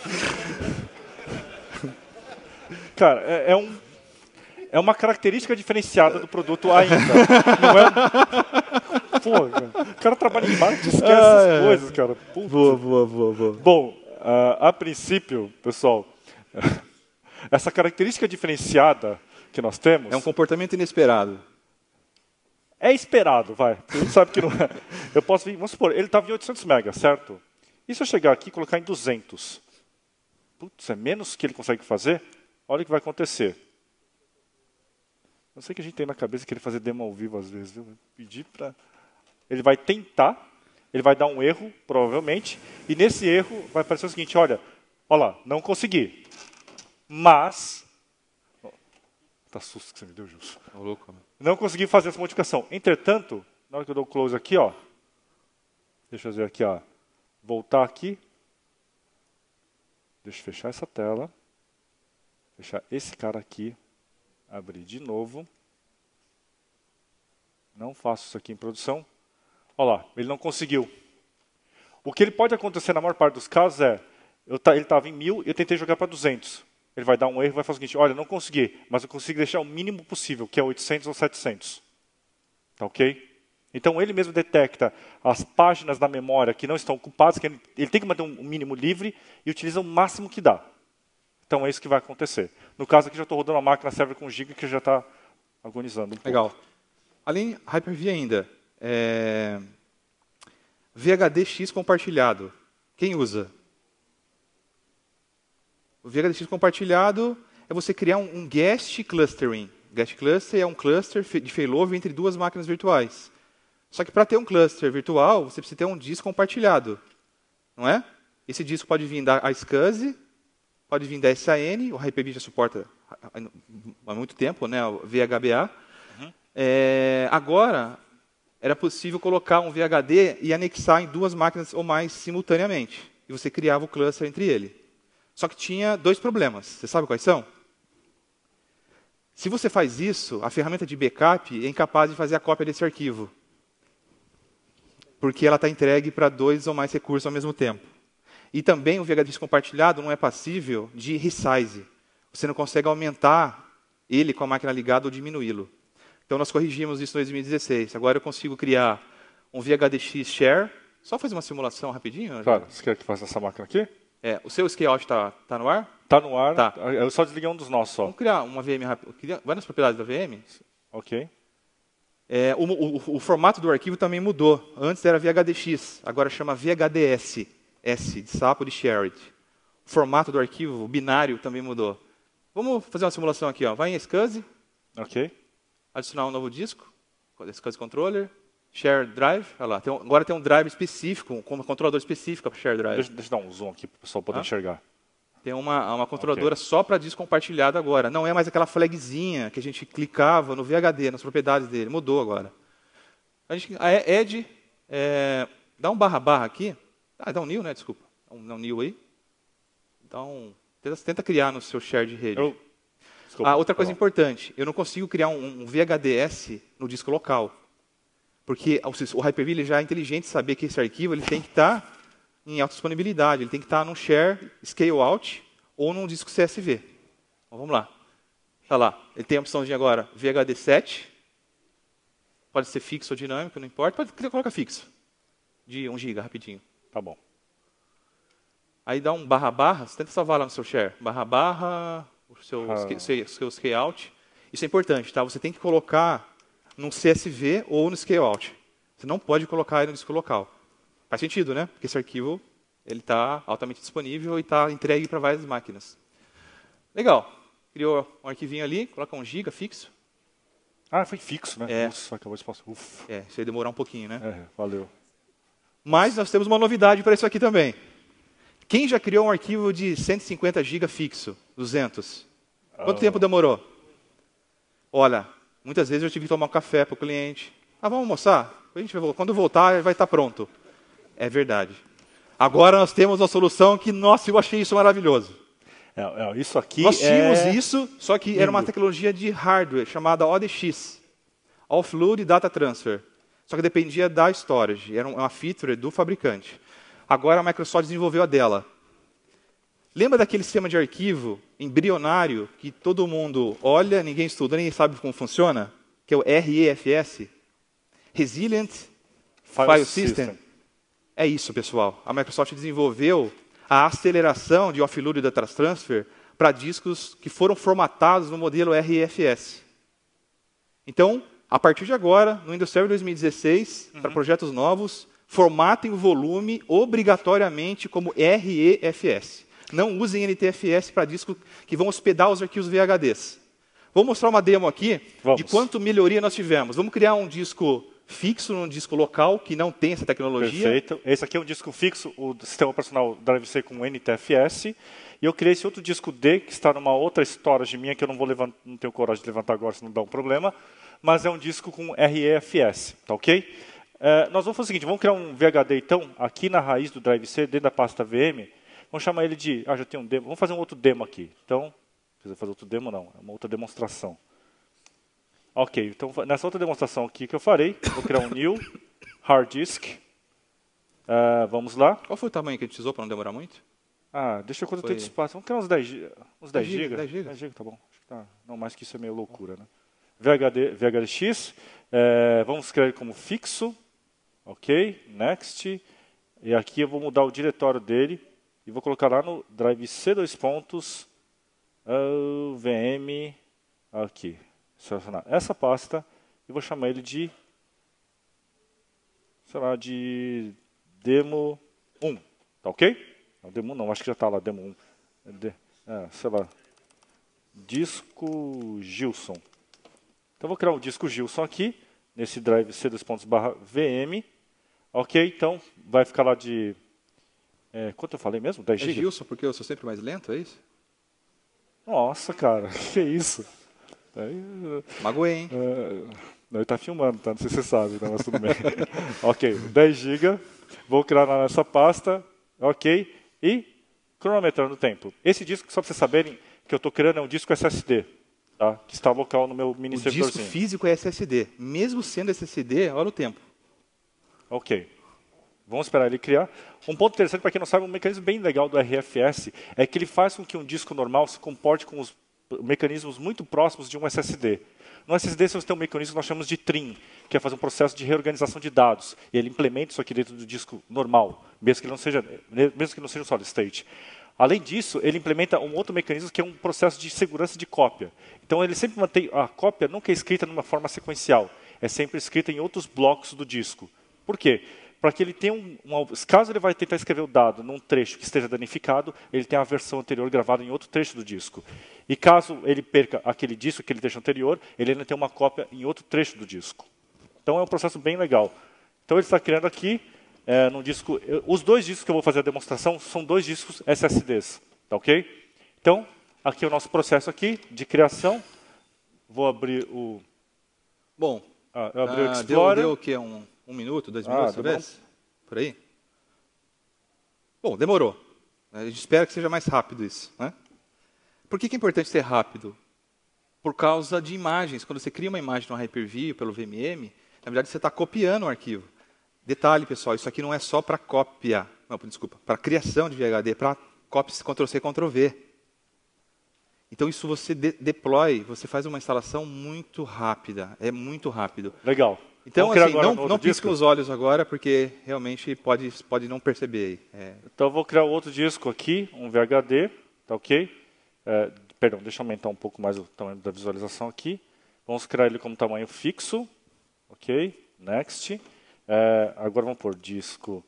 Cara, é uma característica diferenciada do produto ainda. Não é... Pô, o cara trabalha em marketing, esquece essas coisas, cara. Putz. Boa. Bom, a princípio, pessoal, essa característica diferenciada que nós temos... É um comportamento inesperado. É esperado, vai. A gente sabe que não é. Eu posso vir, vamos supor, ele estava em 800 MB, certo? E se eu chegar aqui e colocar em 200? Putz, é menos que ele consegue fazer? Olha o que vai acontecer. Eu sei que a gente tem na cabeça que ele fazer demo ao vivo às vezes, viu? Pedir para... ele vai tentar, ele vai dar um erro, provavelmente, e nesse erro vai aparecer o seguinte, olha lá, não consegui, mas... Tá susto que você me deu, Justo. Não consegui fazer essa modificação. Entretanto, na hora que eu dou close aqui, ó, deixa eu fazer aqui, ó, voltar aqui, deixa eu fechar essa tela, fechar esse cara aqui, abrir de novo, não faço isso aqui em produção, olha lá, ele não conseguiu. O que ele pode acontecer na maior parte dos casos é, ele estava em 1000 e eu tentei jogar para 200. Ele vai dar um erro e vai falar o seguinte, olha, não consegui, mas eu consigo deixar o mínimo possível, que é 800 ou 700. Tá ok? Então, ele mesmo detecta as páginas da memória que não estão ocupadas, que ele tem que manter um mínimo livre e utiliza o máximo que dá. Então, é isso que vai acontecer. No caso aqui, já estou rodando uma máquina server com giga que já está agonizando um pouco. Legal. Além Hyper-V ainda, VHDX compartilhado. Quem usa? O VHDX compartilhado é você criar um guest clustering. Guest cluster é um cluster de failover entre duas máquinas virtuais. Só que para ter um cluster virtual, você precisa ter um disco compartilhado. Não é? Esse disco pode vir da SCSI, pode vir da SAN, o Hyper-V já suporta há muito tempo, né, o VHBA. Uhum. Agora, era possível colocar um VHD e anexar em duas máquinas ou mais simultaneamente. E você criava o cluster entre ele. Só que tinha dois problemas. Você sabe quais são? Se você faz isso, a ferramenta de backup é incapaz de fazer a cópia desse arquivo. Porque ela está entregue para dois ou mais recursos ao mesmo tempo. E também o VHD compartilhado não é passível de resize. Você não consegue aumentar ele com a máquina ligada ou diminuí-lo. Então, nós corrigimos isso em 2016. Agora eu consigo criar um VHDX share. Só fazer uma simulação rapidinho? Claro, você quer que faça essa máquina aqui? O seu scale-out está no ar? Está no ar. Tá. Eu só desliguei um dos nossos. Só. Vamos criar uma VM rápida. Vai nas propriedades da VM. Ok. O formato do arquivo também mudou. Antes era VHDX, agora chama VHDS. S, de sapo, de shared. O formato do arquivo, o binário, também mudou. Vamos fazer uma simulação aqui. Ó. Vai em SCSI. Ok. Adicionar um novo disco. SCSI Controller. Share Drive. Olha lá, agora tem um drive específico, um controlador específico para Share Drive. Deixa eu dar um zoom aqui para o pessoal poder enxergar. Tem uma controladora só para disco compartilhado agora. Não é mais aquela flagzinha que a gente clicava no VHD, nas propriedades dele. Mudou agora. A Ed, dá um // aqui. Dá um new, né? Desculpa. Dá um new aí. Então, tenta criar no seu share de rede. Outra coisa importante. Eu não consigo criar um VHDS no disco local. Porque o Hyper-V já é inteligente saber que esse arquivo ele tem que estar em alta disponibilidade, ele tem que estar num share scale-out ou num disco CSV. Então, vamos lá. Tá lá. Ele tem a opçãozinha agora, VHD 7. Pode ser fixo ou dinâmico, não importa. Coloca fixo. De 1 GB, rapidinho. Tá bom. Aí dá um //, você tenta salvar lá no seu share. // o seu scale-out. Isso é importante, tá? Você tem que colocar num CSV ou no scale-out. Você não pode colocar ele no disco local. Faz sentido, né? Porque esse arquivo está altamente disponível e está entregue para várias máquinas. Legal. Criou um arquivinho ali, coloca 1 GB fixo. Foi fixo, né? Nossa, acabou de passar. Isso ia demorar um pouquinho, né? Valeu. Mas nós temos uma novidade para isso aqui também. Quem já criou um arquivo de 150 GB fixo? 200? Quanto tempo demorou? Olha, muitas vezes eu tive que tomar um café para o cliente. Vamos almoçar? Quando voltar, vai estar pronto. É verdade. Agora nós temos uma solução que, nossa, eu achei isso maravilhoso. Isso aqui nós tínhamos isso, só que era uma tecnologia de hardware chamada ODX. Offload Data Transfer. Só que dependia da storage. Era uma feature do fabricante. Agora a Microsoft desenvolveu a dela. Lembra daquele sistema de arquivo embrionário que todo mundo olha, ninguém estuda, ninguém sabe como funciona? Que é o REFS? Resilient File System. É isso, pessoal. A Microsoft desenvolveu a aceleração de offload e data transfer para discos que foram formatados no modelo REFS. Então, a partir de agora, no Windows Server 2016, para projetos novos, formatem o volume obrigatoriamente como REFS. Não usem NTFS para discos que vão hospedar os arquivos VHDs. Vou mostrar uma demo aqui de quanto melhoria nós tivemos. Vamos criar um disco fixo num disco local que não tem essa tecnologia. Perfeito. Esse aqui é um disco fixo, o sistema operacional Drive C com NTFS. E eu criei esse outro disco D, que está numa outra storage minha, que eu não vou levantar, não tenho coragem de levantar agora, senão dá um problema. Mas é um disco com REFS, tá ok? Nós vamos fazer o seguinte, vamos criar um VHD, então, aqui na raiz do Drive C, dentro da pasta VM. Vamos chamar ele de... já tem um demo. Vamos fazer um outro demo aqui. Então, fazer outro demo não, é uma outra demonstração. Ok, então nessa outra demonstração aqui que eu farei, vou criar um new hard disk. Vamos lá. Qual foi o tamanho que a gente usou para não demorar muito? Deixa eu quando ter espaço. Vamos criar uns 10 GB. Uns 10 GB? 10 GB? 10 GB, tá bom. Acho que tá. Não, mais que isso é meio loucura, né? VHDX. Vamos criar ele como fixo. Ok, next. E aqui eu vou mudar o diretório dele. E vou colocar lá no drive C VM. Aqui. Selecionar essa pasta e vou chamar ele de, sei lá, de demo 1, tá ok? Não, demo não, acho que já está lá, demo 1. Sei lá, disco Gilson. Então vou criar um disco Gilson aqui, nesse drive C2./VM. Ok, então vai ficar lá de, quanto eu falei mesmo? 10 GB? É Gilson, porque eu sou sempre mais lento, é isso? Nossa, cara, que isso? Magoei, hein? Ele está filmando, tá? Não sei se você sabe, né? Mas tudo bem. Ok, 10 GB. Vou criar lá nessa pasta. Ok. E cronometrando o tempo. Esse disco, só para vocês saberem, que eu estou criando é um disco SSD. Tá? Que está local no meu mini servidorzinho. O disco físico é SSD. Mesmo sendo SSD, olha o tempo. Ok. Vamos esperar ele criar. Um ponto interessante, para quem não sabe, um mecanismo bem legal do RFS é que ele faz com que um disco normal se comporte com os mecanismos muito próximos de um SSD. No SSD você tem um mecanismo que nós chamamos de trim, que é fazer um processo de reorganização de dados. E ele implementa isso aqui dentro do disco normal, mesmo que não seja um solid state. Além disso, ele implementa um outro mecanismo que é um processo de segurança de cópia. Então ele sempre mantém, a cópia nunca é escrita de uma forma sequencial, é sempre escrita em outros blocos do disco. Por quê? Para que ele tenha caso ele vai tentar escrever o dado num trecho que esteja danificado, ele tem a versão anterior gravada em outro trecho do disco. E caso ele perca aquele disco, aquele trecho anterior, ele ainda tem uma cópia em outro trecho do disco. Então é um processo bem legal. Então ele está criando aqui, num disco, os dois discos que eu vou fazer a demonstração são dois discos SSDs, tá ok? Então, aqui é o nosso processo aqui de criação. Vou abrir o... Bom, eu abri o Explorer. Deu o quê? Um minuto, 2 minutos, talvez? Por aí? Bom, demorou. A gente espera que seja mais rápido isso, né? Por que é importante ser rápido? Por causa de imagens. Quando você cria uma imagem no Hyper-V, pelo VMM, na verdade você está copiando o arquivo. Detalhe, pessoal, isso aqui não é só para cópia. Não, desculpa, para criação de VHD, para cópia Ctrl-C, Ctrl-V. Então isso você deploy, você faz uma instalação muito rápida. É muito rápido. Legal. Então, assim, não pisquem os olhos agora, porque realmente pode não perceber. Então, eu vou criar outro disco aqui, um VHD, tá ok? Perdão, deixa eu aumentar um pouco mais o tamanho da visualização aqui. Vamos criar ele como tamanho fixo, ok? Next. Agora vamos pôr disco...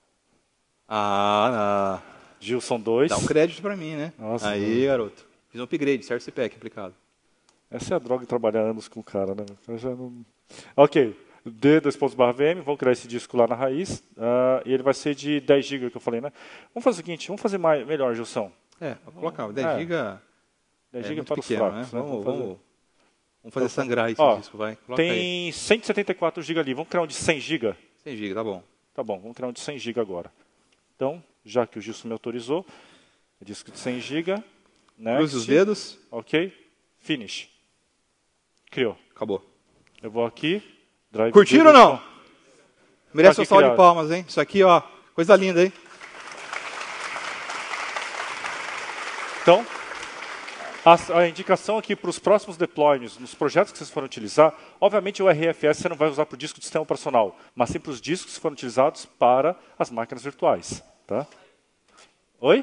Gilson 2. Dá um crédito para mim, né? Nossa, aí, garoto. Fiz um upgrade, CRCPEC aplicado. Essa é a droga de trabalhar anos com o cara, né? Eu já não... Ok. D2./VM, vamos criar esse disco lá na raiz. E ele vai ser de 10 GB que eu falei, né? Vamos fazer o seguinte, vamos fazer melhor, Gilson. Vou colocar 10 GB. 10 GB para pequeno, os fracos, né? Vamos fazer sangrar esse disco, vai. Coloca tem aí. 174 GB ali. Vamos criar um de 100 GB? 100 GB, tá bom. Tá bom, vamos criar um de 100 GB agora. Então, já que o Gilson me autorizou, disco de 100 GB. Cruze os dedos. Ok. Finish. Criou. Acabou. Eu vou aqui. Drive Curtiram ou não? Merece um salve criado. de palmas, hein? Isso aqui, ó, coisa linda, hein? Então, a indicação aqui para os próximos deployments, nos projetos que vocês forem utilizar, obviamente o RFS você não vai usar para o disco de sistema operacional, mas sim para os discos que foram utilizados para as máquinas virtuais. Tá? Oi?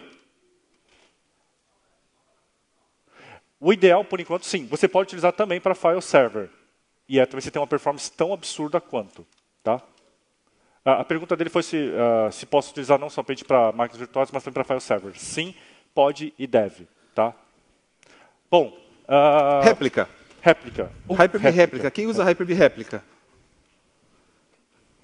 O ideal, por enquanto, sim. Você pode utilizar também para file server. E também você tem uma performance tão absurda quanto. Tá? A pergunta dele foi se posso utilizar não somente para máquinas virtuais, mas também para file server. Sim, pode e deve. Tá? Bom. Réplica. Réplica. Hyper-V réplica. Quem usa Hyper-V réplica?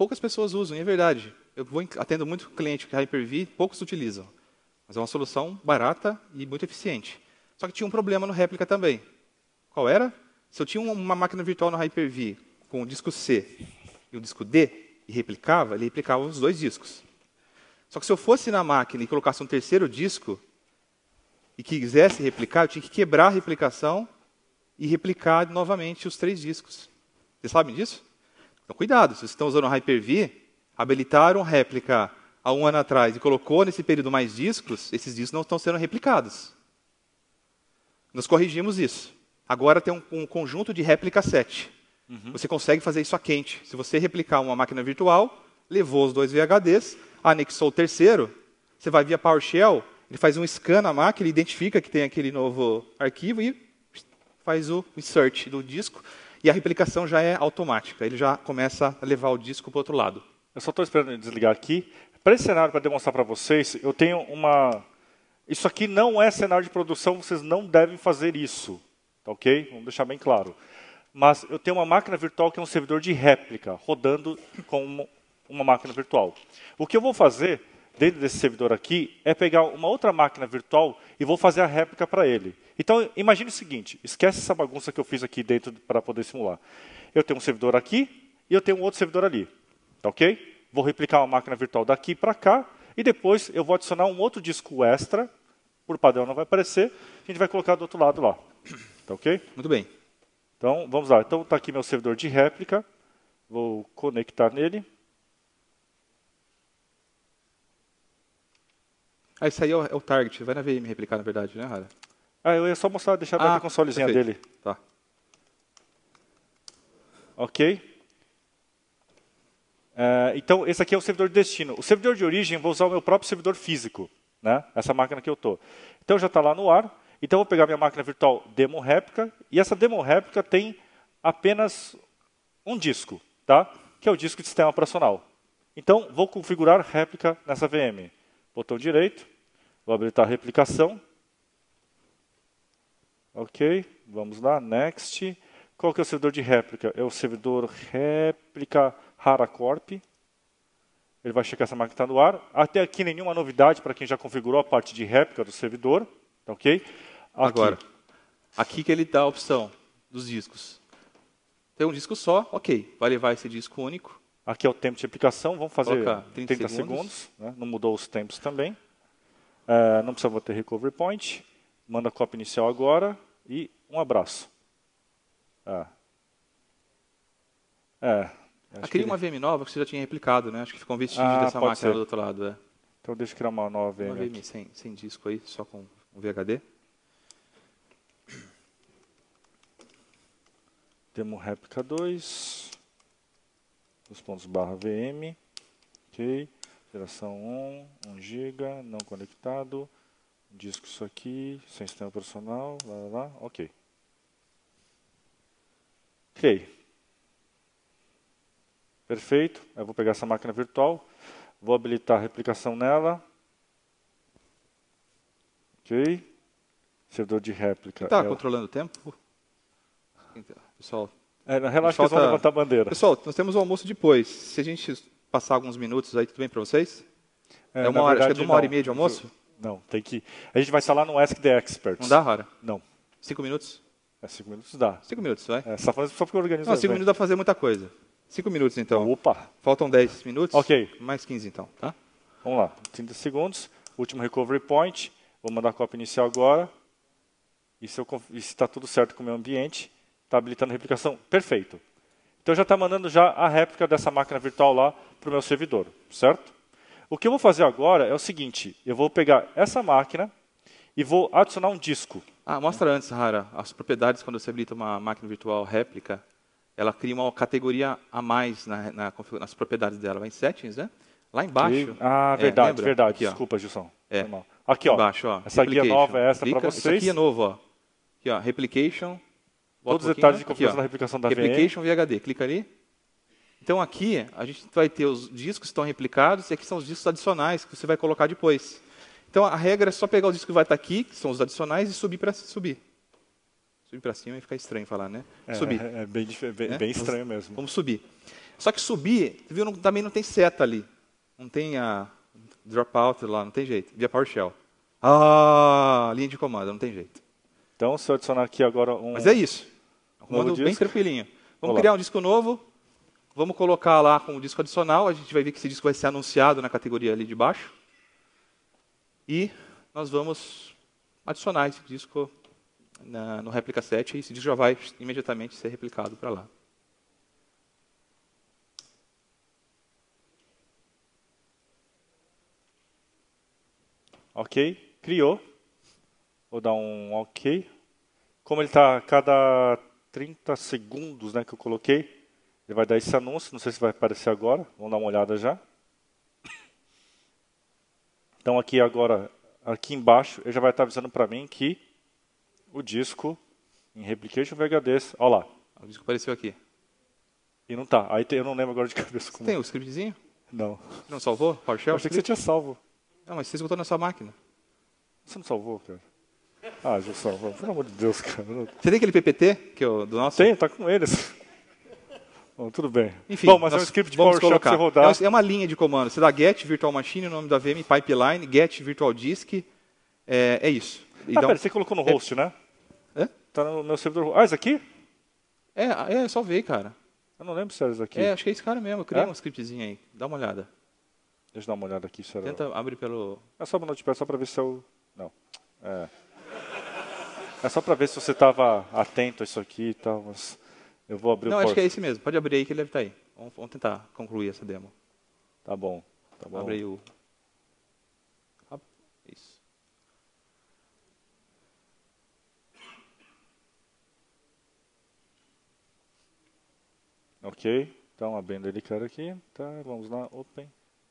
poucas pessoas usam, e é verdade. Atendo muito cliente que Hyper-V, poucos utilizam. Mas é uma solução barata e muito eficiente. Só que tinha um problema no réplica também. Qual era? Se eu tinha uma máquina virtual no Hyper-V com o disco C e o disco D, e replicava, ele replicava os dois discos. Só que se eu fosse na máquina e colocasse um terceiro disco, e quisesse replicar, eu tinha que quebrar a replicação e replicar novamente os 3 discos. Vocês sabem disso? Então, cuidado, se vocês estão usando o Hyper-V, habilitaram réplica há 1 ano atrás e colocou nesse período mais discos, esses discos não estão sendo replicados. Nós corrigimos isso. Agora tem um conjunto de réplica set. Você consegue fazer isso a quente. Se você replicar uma máquina virtual, levou os 2 VHDs, anexou o terceiro, você vai via PowerShell, ele faz um scan na máquina, ele identifica que tem aquele novo arquivo e faz o insert do disco. E a replicação já é automática, ele já começa a levar o disco para o outro lado. Eu só estou esperando ele desligar aqui. Para esse cenário, para demonstrar para vocês, eu tenho uma... Isso aqui não é cenário de produção, vocês não devem fazer isso. Tá ok? Vamos deixar bem claro. Mas eu tenho uma máquina virtual que é um servidor de réplica, rodando com uma máquina virtual. O que eu vou fazer dentro desse servidor aqui é pegar uma outra máquina virtual e vou fazer a réplica para ele. Então, imagine o seguinte, esquece essa bagunça que eu fiz aqui dentro para poder simular. Eu tenho um servidor aqui e eu tenho um outro servidor ali. Tá ok? Vou replicar uma máquina virtual daqui para cá e depois eu vou adicionar um outro disco extra, por padrão não vai aparecer, a gente vai colocar do outro lado lá. Tá ok? Muito bem. Então, vamos lá. Então, está aqui meu servidor de réplica. Vou conectar nele. Isso aí é o target. Vai na VM replicar, na verdade, né, Rara? Eu ia só mostrar, deixar a consolezinha dele. Tá. Ok. Então, esse aqui é o servidor de destino. O servidor de origem, eu vou usar o meu próprio servidor físico. Né? Essa máquina que eu estou. Então, já está lá no ar. Então, eu vou pegar minha máquina virtual demo réplica. E essa demo réplica tem apenas um disco, tá? Que é o disco de sistema operacional. Então, vou configurar réplica nessa VM. Botão direito. Vou habilitar a replicação. Ok, vamos lá, next. Qual que é o servidor de réplica? É o servidor réplica HaraCorp. Ele vai checar essa máquina está no ar. Até aqui nenhuma novidade para quem já configurou a parte de réplica do servidor. Ok? Aqui. Agora, aqui que ele dá a opção dos discos. Tem um disco só, ok. Vai levar esse disco único. Aqui é o tempo de replicação, vamos fazer 30 segundos. Né? Não mudou os tempos também. Não precisa ter recovery point. Manda a cópia inicial agora e um abraço. Cria uma VM nova que você já tinha replicado, né? Acho que ficou um vestígio dessa máquina do outro lado. Então deixa eu criar uma nova VM. Uma VM sem disco aí, só com um VHD. Demo réplica 2. /VM. Ok. Geração 1 GB, não conectado. Disco isso aqui, sem sistema operacional. Lá. Ok. Criei. Perfeito. Eu vou pegar essa máquina virtual. Vou habilitar a replicação nela. Ok. Servidor de réplica. Quem está controlando o tempo? Pessoal, relaxa que eles vão levantar a bandeira. Pessoal, nós temos o almoço depois. Se a gente passar alguns minutos aí, tudo bem para vocês? É uma hora, acho que é de 1h30 de almoço? Não, tem que... A gente vai estar lá no Ask the Experts. Não dá, Rara? Não. 5 minutos? 5 minutos dá. 5 minutos, vai. Você está falando só porque eu organizo. Não, 5 minutos dá para fazer muita coisa. 5 minutos, então. Opa! Faltam 10 minutos. Ok. Mais 15, então. Tá? Vamos lá. 30 segundos. Último recovery point. Vou mandar a cópia inicial agora. E se está tudo certo com o meu ambiente, está habilitando a replicação. Perfeito. Então já está mandando já a réplica dessa máquina virtual lá para o meu servidor. Certo? O que eu vou fazer agora é o seguinte. Eu vou pegar essa máquina e vou adicionar um disco. Mostra antes, Rara, as propriedades quando você habilita uma máquina virtual réplica. Ela cria uma categoria a mais nas propriedades dela. Vai em settings, né? Lá embaixo. Verdade. Aqui, desculpa, Gilson. Aqui, ó. Embaixo, ó. Essa guia nova é essa para vocês. Isso aqui é novo, ó. Aqui, ó. Replication. Todos os detalhes de configuração da replicação da VM. Replication VHD. Clica ali. Então, aqui, a gente vai ter os discos que estão replicados e aqui são os discos adicionais que você vai colocar depois. Então, a regra é só pegar o disco que vai estar aqui, que são os adicionais, e subir para subir. Subir para cima e ficar estranho falar, né? Subir. Bem estranho mesmo. Vamos subir. Só que subir, viu, também não tem seta ali. Não tem a dropout lá, não tem jeito. Via PowerShell. Linha de comando, não tem jeito. Então, se eu adicionar aqui agora Mas é isso. Um comando bem tranquilinho. Vamos criar um disco novo. Vamos colocar lá com o disco adicional. A gente vai ver que esse disco vai ser anunciado na categoria ali de baixo. E nós vamos adicionar esse disco no réplica set. E esse disco já vai imediatamente ser replicado para lá. Ok, criou. Vou dar um ok. Como ele está a cada 30 segundos, né, que eu coloquei, ele vai dar esse anúncio. Não sei se vai aparecer agora. Vamos dar uma olhada já. Então aqui agora, aqui embaixo, ele já vai estar avisando para mim que o disco em Replication VHDs, olha lá. O disco apareceu aqui. E não tá. Aí eu não lembro agora de cabeça como. Tem o scriptzinho? Não. Não salvou? PowerShell? Eu achei que você tinha salvo. Não, mas você esgotou na sua máquina. Você não salvou, cara? Já salvou. Pelo amor de Deus, cara. Você tem aquele PPT que do nosso? Tem, tá com eles. Bom, tudo bem. Enfim, bom, mas é um script de PowerShell para você rodar. É uma linha de comando. Você dá get virtual machine, o nome da VM, pipeline, get virtual disk. É isso. Pera, você colocou no host, né? Tá no meu servidor. Esse aqui? Salvei, cara. Eu não lembro se era esse aqui. Acho que é esse cara mesmo. Eu criei um scriptzinho aí. Dá uma olhada. Deixa eu dar uma olhada aqui. Tenta abrir pelo... É só no Notepad, só para ver se eu... Não. É só para ver se você estava atento a isso aqui e tal, mas eu vou abrir o Não, acho que é esse mesmo. Pode abrir aí que ele deve estar aí. Vamos tentar concluir essa demo. Tá bom. Abre aí o... Isso. Ok. Então, abrindo ele, cara, aqui. Tá, vamos lá. Open.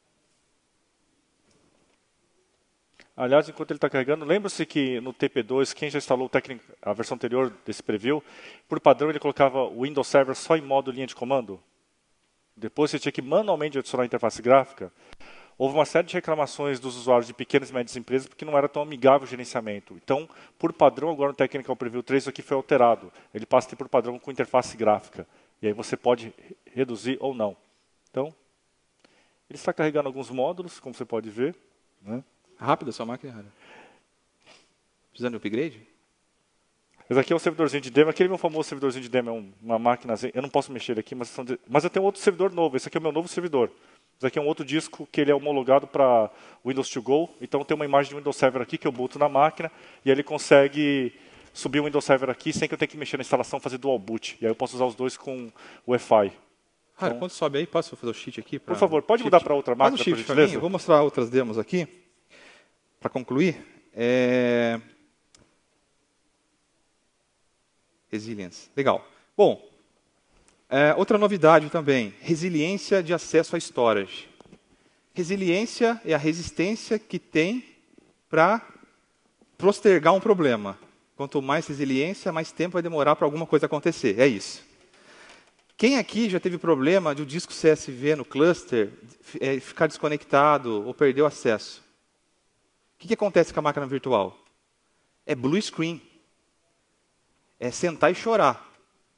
Aliás, enquanto ele está carregando, lembra-se que no TP2, quem já instalou a versão anterior desse preview, por padrão ele colocava o Windows Server só em modo linha de comando? Depois você tinha que manualmente adicionar a interface gráfica. Houve uma série de reclamações dos usuários de pequenas e médias empresas porque não era tão amigável o gerenciamento. Então, por padrão, agora no Technical Preview 3, isso aqui foi alterado. Ele passa a ter por padrão com interface gráfica. E aí você pode reduzir ou não. Então, ele está carregando alguns módulos, como você pode ver, né? Rápido a sua máquina, Rara? Precisando de upgrade? Esse aqui é um servidorzinho de demo. Aquele meu famoso servidorzinho de demo é uma máquina... Eu não posso mexer aqui, mas eu tenho outro servidor novo. Esse aqui é o meu novo servidor. Esse aqui é um outro disco que ele é homologado para Windows to Go. Então tem uma imagem de Windows Server aqui que eu boto na máquina e ele consegue subir o Windows Server aqui sem que eu tenha que mexer na instalação e fazer dual boot. E aí eu posso usar os dois com o Wi-Fi. Rara, quando sobe aí, posso fazer o cheat aqui? Por favor, pode mudar para outra máquina, por gentileza? Eu vou mostrar outras demos aqui. Para concluir, Resilience. Legal. Bom, outra novidade também, resiliência de acesso a storage. Resiliência é a resistência que tem para postergar um problema. Quanto mais resiliência, mais tempo vai demorar para alguma coisa acontecer. É isso. Quem aqui já teve problema de o disco CSV no cluster ficar desconectado ou perder o acesso? O que acontece com a máquina virtual? É blue screen. É sentar e chorar.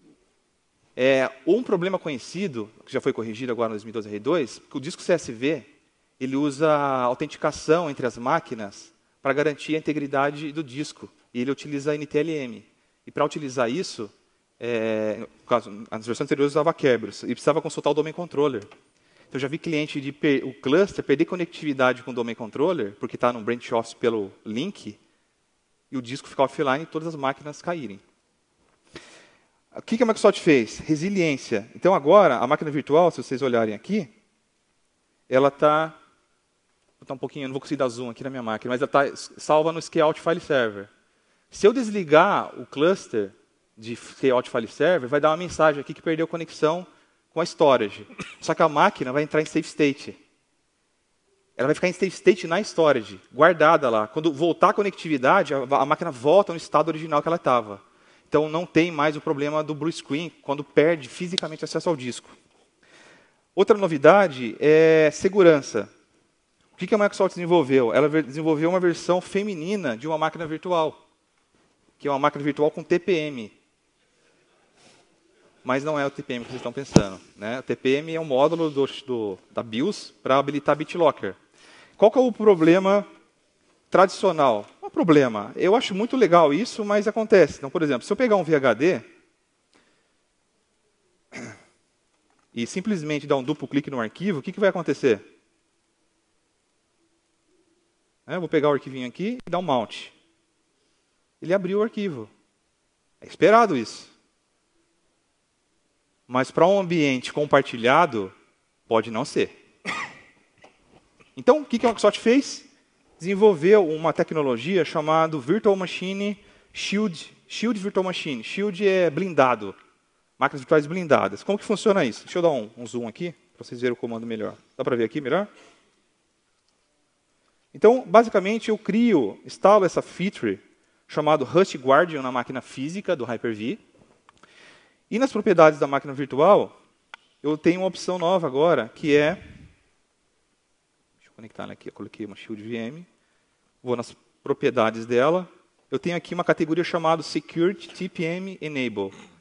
Um problema conhecido, que já foi corrigido agora no 2012 R2, que o disco CSV ele usa autenticação entre as máquinas para garantir a integridade do disco. E ele utiliza NTLM. E para utilizar isso, no caso, nas versões anteriores usava Kerberos, e precisava consultar o Domain Controller. Então, eu já vi cliente o cluster perder conectividade com o Domain Controller, porque está no branch off pelo link, e o disco ficar offline e todas as máquinas caírem. O que a Microsoft fez? Resiliência. Então, agora, a máquina virtual, se vocês olharem aqui, ela está... Vou botar um pouquinho, não vou conseguir dar zoom aqui na minha máquina, mas ela está salva no Scale-out File Server. Se eu desligar o cluster de Scale-out File Server, vai dar uma mensagem aqui que perdeu conexão com a storage. Só que a máquina vai entrar em safe state. Ela vai ficar em safe state na storage, guardada lá. Quando voltar a conectividade, a máquina volta no estado original que ela estava. Então, não tem mais o problema do blue screen, quando perde fisicamente acesso ao disco. Outra novidade é segurança. O que a Microsoft desenvolveu? Ela desenvolveu uma versão feminina de uma máquina virtual, que é uma máquina virtual com TPM. mas não é o TPM que vocês estão pensando, né? O TPM é um módulo da BIOS para habilitar BitLocker. Qual que é o problema tradicional? Não é problema. Eu acho muito legal isso, mas acontece. Então, por exemplo, se eu pegar um VHD e simplesmente dar um duplo clique no arquivo, o que vai acontecer? Eu vou pegar o arquivinho aqui e dar um mount. Ele abriu o arquivo. É esperado isso. Mas para um ambiente compartilhado, pode não ser. Então, o que a Microsoft fez? Desenvolveu uma tecnologia chamada Virtual Machine Shield. Shield Virtual Machine. Shield é blindado. Máquinas virtuais blindadas. Como que funciona isso? Deixa eu dar um zoom aqui, para vocês verem o comando melhor. Dá para ver aqui melhor? Então, basicamente, eu instalo essa feature chamada Rust Guardian na máquina física do Hyper-V. E nas propriedades da máquina virtual, eu tenho uma opção nova agora, que é... Deixa eu conectar ela aqui. Eu coloquei uma Shield VM. Vou nas propriedades dela. Eu tenho aqui uma categoria chamada Security TPM Enable.